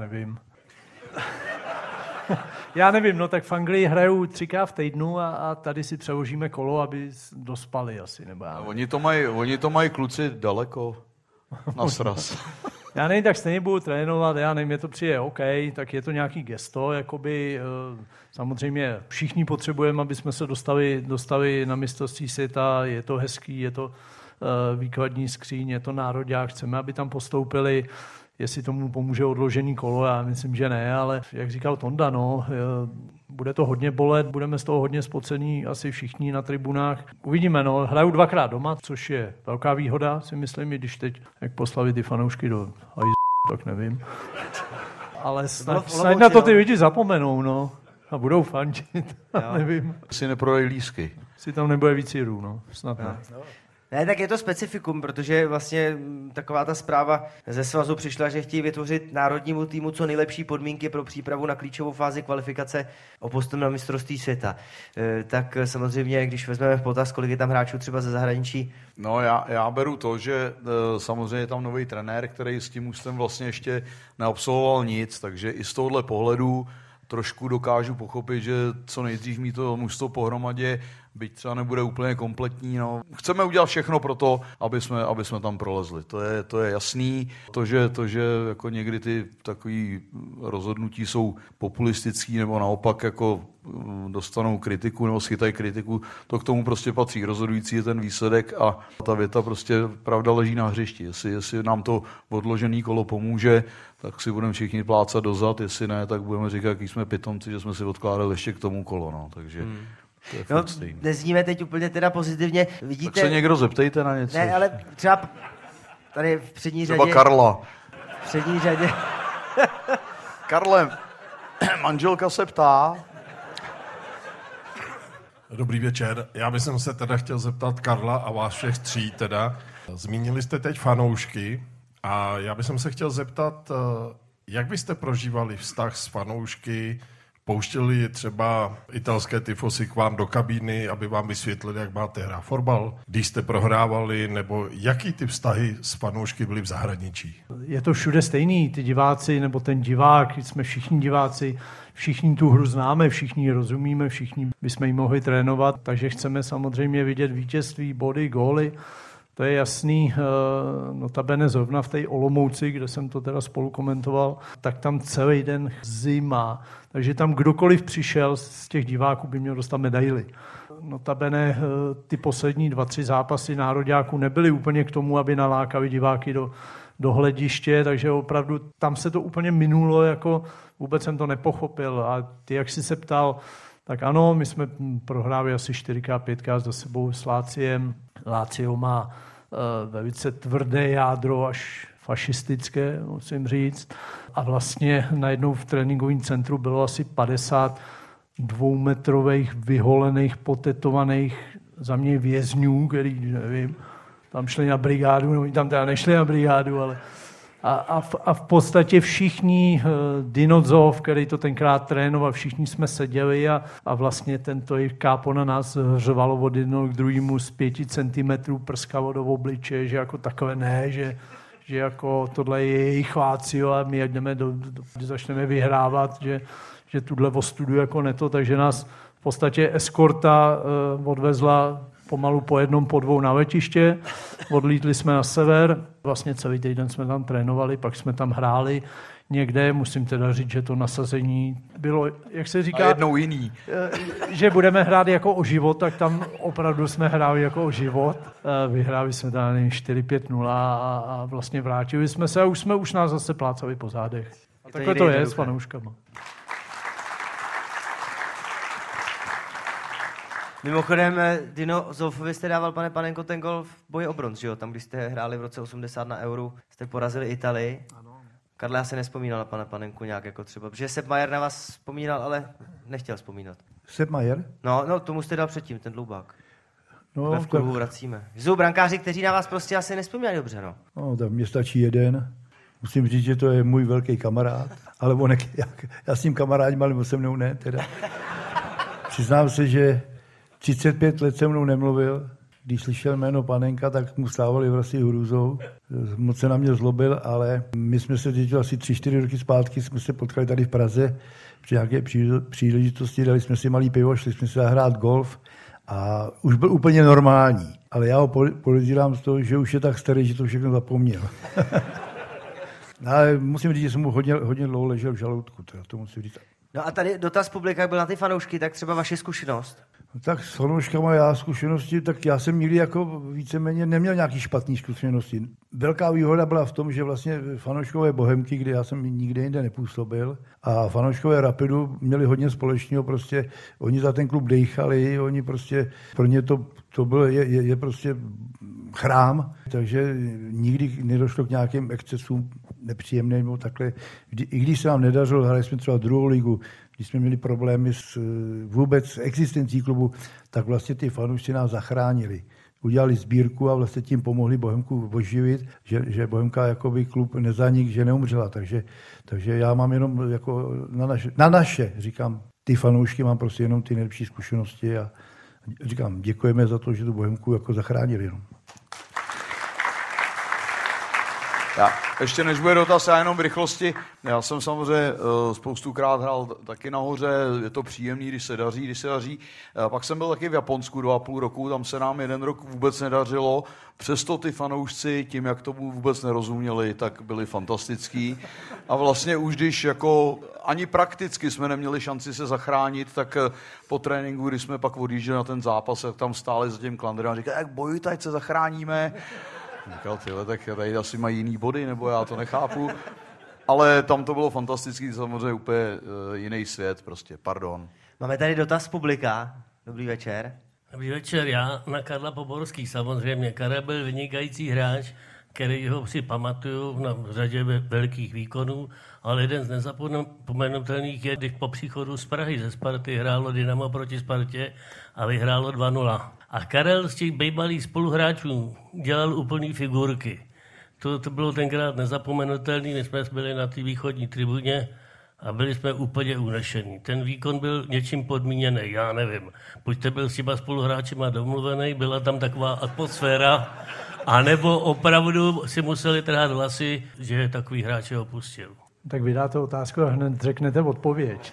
Já nevím, no tak v Anglii hrajou 3krát v týdnu a tady si přeložíme kolo, aby dospali asi, nebo já. Oni to mají kluci daleko na sraz. Já nevím, tak stejně budu trénovat, já nevím, mě to přijde OK, tak je to nějaký gesto, jakoby samozřejmě všichni potřebujeme, aby jsme se dostali na mistrovství světa, je to hezký, je to výkladní skříň, je to nároďák, chceme, aby tam postoupili. Jestli tomu pomůže odložený kolo, já myslím, že ne, ale jak říkal Tonda, no, bude to hodně bolet, budeme z toho hodně spocení asi všichni na tribunách. Uvidíme, no, hraju 2krát doma, což je velká výhoda, si myslím, i když teď, jak poslali ty fanoušky do tak nevím. Ale snad na to ty lidi zapomenou, no, a budou fandit, nevím. Si neprodají lístky. Si tam nebude víc jirů, no, snad ne. Ne, tak je to specifikum, protože vlastně taková ta zpráva ze svazu přišla, že chtějí vytvořit národnímu týmu co nejlepší podmínky pro přípravu na klíčovou fázi kvalifikace o postup na mistrovství světa. Tak samozřejmě, když vezmeme v potaz, kolik je tam hráčů třeba ze zahraničí. No já beru to, že samozřejmě je tam nový trenér, který s tím ústem vlastně ještě neabsolvoval nic, takže i z tohohle pohledu trošku dokážu pochopit, že co nejdřív mít to mužstvo pohromadě, byť třeba nebude úplně kompletní. No. Chceme udělat všechno pro to, aby jsme tam prolezli. To je jasný. To, že jako někdy ty takový rozhodnutí jsou populistický nebo naopak jako dostanou kritiku nebo schytají kritiku, to k tomu prostě patří. Rozhodující je ten výsledek a ta věta prostě pravda leží na hřišti. Jestli nám to odložený kolo pomůže, tak si budeme všichni plácat dozad, jestli ne, tak budeme říkat, jaký jsme pitomci, že jsme si odkládali ještě k tomu kolo. No. Takže to je nezníme teď úplně teda pozitivně. Vidíte... Tak se někdo zeptejte na něco. Ne, ale třeba tady v přední řadě... Třeba Karla. V přední řadě... Karle, manželka se ptá... Dobrý večer. Já bych se teda chtěl zeptat Karla a vás všech tří teda. Zmínili jste teď fanoušky a já bych se chtěl zeptat, jak byste prožívali vztah s fanoušky pouštěli třeba italské tifosy k vám do kabíny, aby vám vysvětlili, jak máte hrát fotbal, když jste prohrávali, nebo jaký ty vztahy s fanoušky byly v zahraničí? Je to všude stejný, ty diváci, nebo ten divák, jsme všichni diváci, všichni tu hru známe, všichni ji rozumíme, všichni bychom ji mohli trénovat, takže chceme samozřejmě vidět vítězství, body, góly. To je jasný, notabene zrovna v té Olomouci, kde jsem to teda spolu komentoval, tak tam celý den zima. Takže tam kdokoliv přišel z těch diváků by měl dostat medaili. Notabene ty poslední 2-3 zápasy nároďáků nebyly úplně k tomu, aby nalákali diváky do hlediště, takže opravdu tam se to úplně minulo, jako vůbec jsem to nepochopil. A ty, jak jsi se ptal, tak ano, my jsme prohráli asi 4x, 5x za sebou s Láciem. Lácio má velice tvrdé jádro, až fašistické, musím říct. A vlastně najednou v tréninkovém centru bylo asi 50 dvoumetrových, vyholených, potetovaných za mě vězňů, který, nevím, tam šli na brigádu, no, tam teda nešli na brigádu, ale a v podstatě všichni, Dinozov, který to tenkrát trénoval, všichni jsme seděli a vlastně tento kápo na nás řvalo od jednoho k druhému z 5 centimetrů, prskalo do obličeje, že jako takové ne, že jako tohle je jejich Lácio a my jdeme začneme vyhrávat, že tuhle ostudu jako neto, takže nás v podstatě eskorta odvezla pomalu po jednom, po dvou na letiště, odlítli jsme na sever, vlastně celý týden jsme tam trénovali, pak jsme tam hráli někde, musím teda říct, že to nasazení bylo, jak se říká, a jednou jiný. Že budeme hrát jako o život, tak tam opravdu jsme hráli jako o život. Vyhráli jsme tam 4-5-0 a vlastně vrátili jsme se a už nás zase plácali po zádech. A takhle to je s fanouškama. Mimochodem, Dino Zolfovi jste dával, pane Panenko, ten gol v boji o bronz, že jo? Tam, když jste hráli v roce 80 na Euru, jste porazili Italii. Ano. Karle, já se nevzpomínal na pana Panenku nějak jako třeba, protože Sepp Maier na vás vzpomínal, ale nechtěl vzpomínat. Sepp Maier? No, tomu jste dal předtím, ten dloubák. No, v kruhu vracíme. Jsou brankáři, kteří na vás prostě asi nevzpomínají dobře, no. No, tak mě stačí jeden. Musím říct, že to je můj velký kamarád, ale já s ním kamarádím, ale se mnou ne, teda. Přiznám se, že 35 let se mnou nemluvil. Když slyšel jméno Panenka, tak mu stávali vlasy hrůzou. Moc se na mě zlobil, ale my jsme se teď asi 3-4 roky zpátky jsme se potkali tady v Praze při nějaké příležitosti, dali jsme si malý pivo, šli jsme si zahrát golf a už byl úplně normální. Ale já ho podezírám z toho, že už je tak starý, že to všechno zapomněl. Ale musím říct, že jsem mu hodně dlouho ležel v žaludku, to musím říct. No a tady dotaz publika, jak byl na ty fanoušky, tak třeba vaše zkušenost. No tak s fanouškama já zkušenosti, tak já jsem nikdy jako víceméně neměl nějaký špatný zkušenosti. Velká výhoda byla v tom, že vlastně fanouškové Bohemky, kde já jsem nikde jinde nepůsobil, a fanouškové Rapidu měli hodně společného, prostě oni za ten klub dejchali, oni prostě, pro ně to bylo, je prostě chrám, takže nikdy nedošlo k nějakým excesům nepříjemným nebo takhle. I když se nám nedařilo, hráli jsme třeba druhou ligu, když jsme měli problémy vůbec existencí klubu, tak vlastně ty fanoušci nás zachránili. Udělali sbírku a vlastně tím pomohli Bohemku oživit, že Bohemka jakoby klub nezanik, že neumřela. Takže já mám jenom jako na naše, říkám, ty fanoušky mám prostě jenom ty nejlepší zkušenosti a říkám, děkujeme za to, že tu Bohemku jako zachránili. No. Já, ještě než bude dotaz, já jenom v rychlosti. Já jsem samozřejmě spoustukrát hrál taky nahoře, je to příjemný, když se daří. Pak jsem byl taky v Japonsku 2,5 roku, tam se nám jeden rok vůbec nedařilo. Přesto ty fanoušci, tím, jak tomu vůbec nerozuměli, tak byli fantastický. A vlastně už když jako ani prakticky jsme neměli šanci se zachránit, tak po tréninku, když jsme pak odjížděli na ten zápas, tak tam stáli za tím klandrem a říkali, jak bojujte, ať se zachráníme. Říkal, tak tady asi mají jiný body, nebo já to nechápu. Ale tam to bylo fantastický, samozřejmě úplně jiný svět, prostě, pardon. Máme tady dotaz z publika. Dobrý večer. Dobrý večer, já na Karla Poborský samozřejmě. Karel byl vynikající hráč, který ho si pamatuju na řadě velkých výkonů, ale jeden z nezapomenutelných je, když po příchodu z Prahy ze Sparty hrálo Dynamo proti Spartě a vyhrálo 2-0. A Karel z těch bývalých spoluhráčů dělal úplný figurky. To bylo tenkrát nezapomenutelný, my jsme byli na té východní tribuně a byli jsme úplně unešení. Ten výkon byl něčím podmíněný, já nevím. Buď to byl s těma spoluhráčima domluvený, byla tam taková atmosféra, anebo opravdu si museli trhat vlasy, že takový hráč ho opustil. Tak vydáte otázku a hned řeknete odpověď.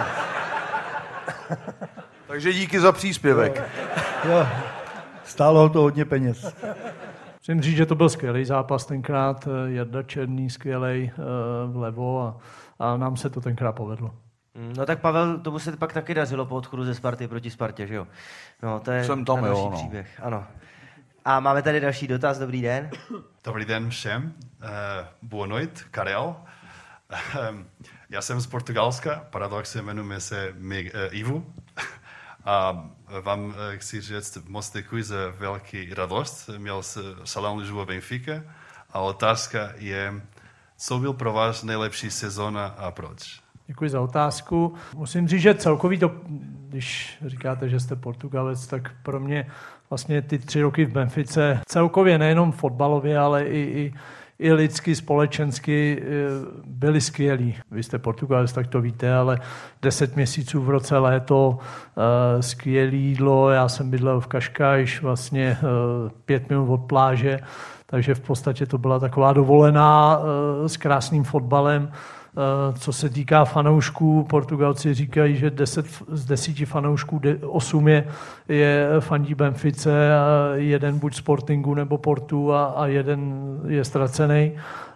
Takže díky za příspěvek. Jo, stálo to hodně peněz. Musím říct, že to byl skvělý zápas tenkrát. Jarda Černý skvělej vlevo a nám se to tenkrát povedlo. No tak Pavel, tomu se pak taky dařilo po odchodu ze Sparty proti Spartě, že jo? No, to je další příběh, ano. A máme tady další dotaz, dobrý den. Dobrý den všem. Boa noite, Karel. Já jsem z Portugalska, paradoxně jmenuji se Ivo. A vám chci říct moc děkuji za velký radost. Měl Salão Lisboa Benfica a otázka je, co byl pro vás nejlepší sezóna a proč? Děkuji za otázku. Musím říct, že celkový to, když říkáte, že jste Portugalec, tak pro mě vlastně ty 3 roky v Benfice celkově nejenom fotbalově, ale i lidsky, společensky byli skvělí. Vy jste Portugalec, tak to víte, ale 10 měsíců v roce léto, skvělé jídlo, já jsem bydlel v Kaškajš, vlastně 5 minut od pláže, takže v podstatě to byla taková dovolená s krásným fotbalem. Co se týká fanoušků, Portugalci říkají, že 10 z 10 fanoušků 8 je fandí Benfice, 1 buď Sportingu nebo Portu a 1 je ztracený.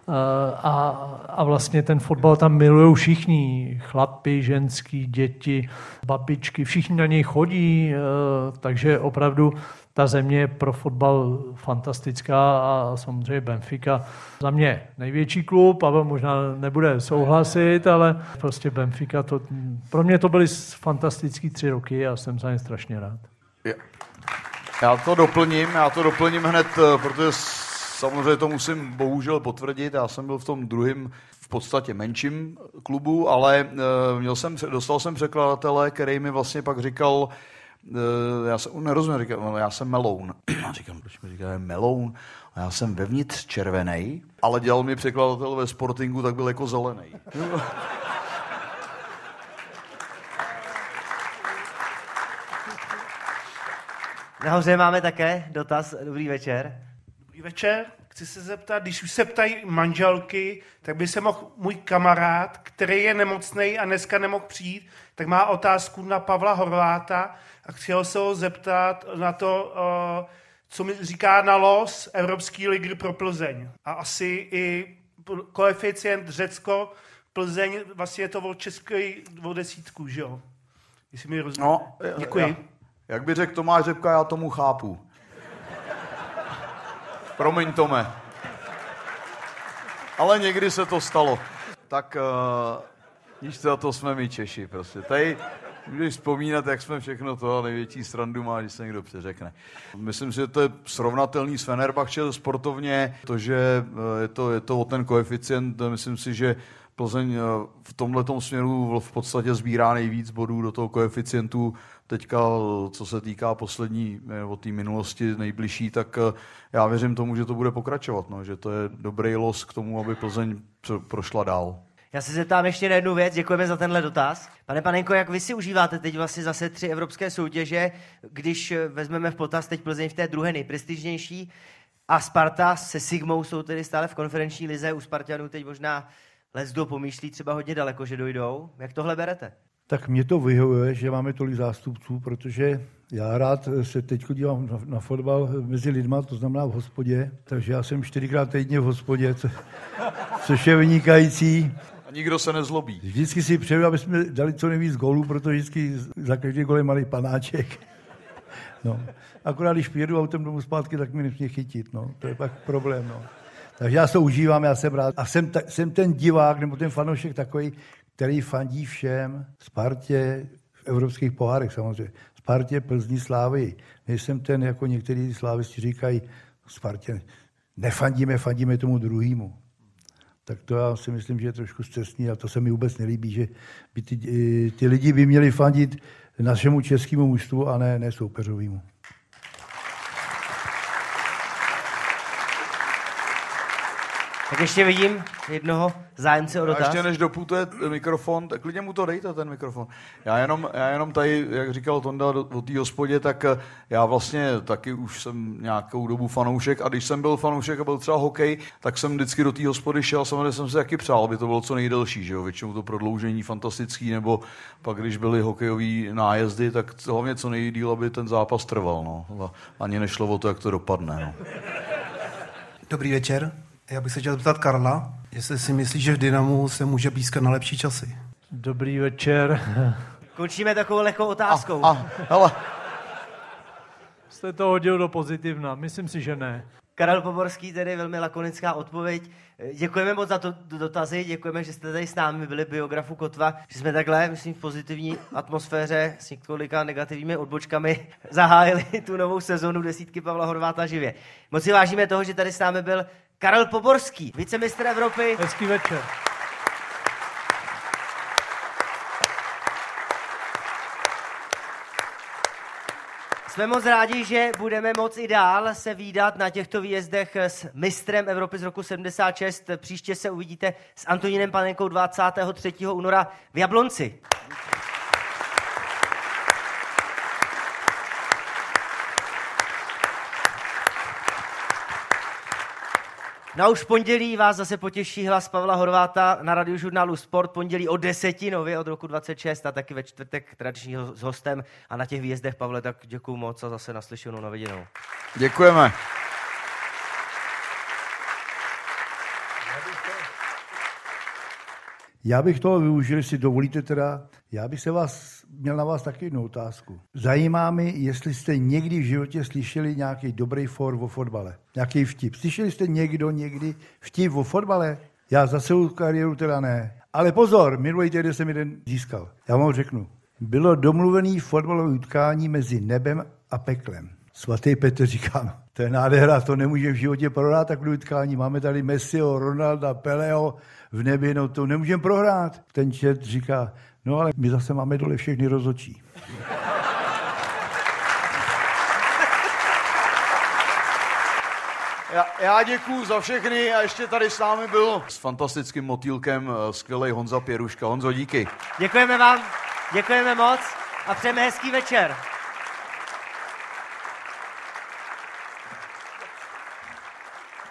A vlastně ten fotbal tam milují všichni, chlapi, ženský, děti, babičky, všichni na něj chodí, takže opravdu ta země je pro fotbal fantastická a samozřejmě Benfica za mě největší klub, Pavel možná nebude souhlasit, ale prostě Benfica, pro mě to byly fantastický 3 roky a jsem za ně strašně rád. Já to doplním hned, protože samozřejmě to musím bohužel potvrdit, já jsem byl v tom druhém v podstatě menším klubu, ale dostal jsem překladatele, který mi vlastně pak říkal, já jsem nerozumím, já jsem meloun. Já říkám, proč mi říká meloun? A já jsem vevnitř červenej, ale dělal mi překladatel ve Sportingu, tak byl jako zelenej. Nahoře máme také dotaz. Dobrý večer. Dobrý večer. Chci se zeptat, když už se ptají manželky, tak by se mohl můj kamarád, který je nemocnej a dneska nemohl přijít, tak má otázku na Pavla Horváta a chtěl se ho zeptat na to, co mi říká na los Evropské ligy pro Plzeň. A asi i koeficient Řecko, Plzeň, vlastně je to o 10, že jo? Jestli mi rozumíte. No, děkuji. Jak by řekl Tomáš Řepka, já tomu chápu. Promiň, Tome. Ale někdy se to stalo. Tak víš co, to jsme my Češi prostě. Tady můžeš vzpomínat, jak jsme všechno to, největší srandu má, když se někdo přeřekne. Myslím si, že to je srovnatelný s Fenerbahce sportovně, protože je to o ten koeficient, myslím si, že Plzeň v tomhletom směru v podstatě sbírá nejvíc bodů do toho koeficientu. Teďka, co se týká poslední, od té minulosti nejbližší, tak já věřím tomu, že to bude pokračovat, no, že to je dobrý los k tomu, aby Plzeň prošla dál. Já se zeptám ještě na jednu věc, děkujeme za tenhle dotaz. Pane Panenko, jak vy si užíváte teď vlastně zase 3 evropské soutěže, když vezmeme v potaz teď Plzeň v té druhé nejprestižnější a Sparta se Sigmou jsou tedy stále v konferenční lize, u Spartanů teď možná leckdo pomýšlí třeba hodně daleko, že dojdou. Jak tohle berete? Tak mě to vyhovuje, že máme tolik zástupců, protože já rád se teď dívám na fotbal mezi lidma, to znamená v hospodě, takže já jsem 4krát týdně v hospodě, což je vynikající. A nikdo se nezlobí. Vždycky si přeju, aby jsme dali co nejvíc gólů, protože vždycky za každý gól je malý panáček. No. Akorát když přijedu autem domů zpátky, tak mi nesmí chytit, no. To je pak problém, no. Takže já se to užívám, já jsem rád. A jsem ten divák, nebo ten fanoušek takový, který fandí všem, Spartě, v evropských pohárech samozřejmě, Spartě, Plzni, Slávii. Nejsem ten, jako některý slávisti říkají, Spartě, fandíme tomu druhému. Tak to já si myslím, že je trošku scestný a to se mi vůbec nelíbí, že by ty lidi by měli fandit našemu českému mužstvu a ne soupeřovému. Tak ještě vidím jednoho zájemce o A dotaz. ještě než doputuje mikrofon, tak klidně mu to dejte, ten mikrofon. Já jenom tady, jak říkal Tonda o té hospodě, tak já vlastně taky už jsem nějakou dobu fanoušek a když jsem byl fanoušek a byl třeba hokej, tak jsem vždycky do té hospody šel, samozřejmě jsem si taky přál, aby to bylo co nejdelší, že jo, většinou to prodloužení fantastický, nebo pak když byly hokejový nájezdy, tak hlavně co nejdýl, aby ten zápas trval, no. Ani nešlo o to, jak to dopadne, no. Dobrý večer. Já bych se chtěl zeptat Karla, jestli si myslí, že v Dynamu se může blízkat na lepší časy. Dobrý večer. Končíme takovou lehkou otázkou. Hele. Jste to hodil do pozitivna. Myslím si, že ne. Karel Poborský, tedy velmi lakonická odpověď. Děkujeme moc za to dotazy, děkujeme, že jste tady s námi byli biografu Kotva, že jsme takhle, myslím, v pozitivní atmosféře s několika negativními odbočkami zahájili tu novou sezonu Desítky Pavla Horváta živě. Moc si vážíme toho, že tady s námi byl Karel Poborský, vicemistr Evropy. Hezký večer. Jsme moc rádi, že budeme moc i dál se vídat na těchto výjezdech s mistrem Evropy z roku 76. Příště se uvidíte s Antonínem Panenkou 23. února v Jablonci. No a už v pondělí vás zase potěší hlas Pavla Horváta na Radiožurnálu Sport. Pondělí o 10 nově od roku 26 a taky ve čtvrtek tradičně s hostem. A na těch výjezdech, Pavle, tak děkuju moc a zase naslyšenou, na viděnou. Děkujeme. Já bych toho využil, jestli dovolíte teda, já bych měl na vás taky jednu otázku. Zajímá mě, jestli jste někdy v životě slyšeli nějaký dobrý for o fotbale. Nějaký vtip. Slyšeli jste někdy vtip o fotbale? Já za celou kariéru teda ne. Ale pozor, minulý týden jsem jeden získal. Já vám řeknu. Bylo domluvený fotbalové utkání mezi nebem a peklem. Svatý Petr říká, no, to je nádhera, to nemůže v životě prohrát takové utkání. Máme tady Messiho, Ronalda, Peleho v nebi, no to nemůžeme prohrát. Ten čet říká, no ale my zase máme dole všechny rozhodčí. Já děkuju za všechny a ještě tady s námi byl s fantastickým motýlkem skvělej Honza Pěruška. Honzo, díky. Děkujeme vám, děkujeme moc a přejeme hezký večer.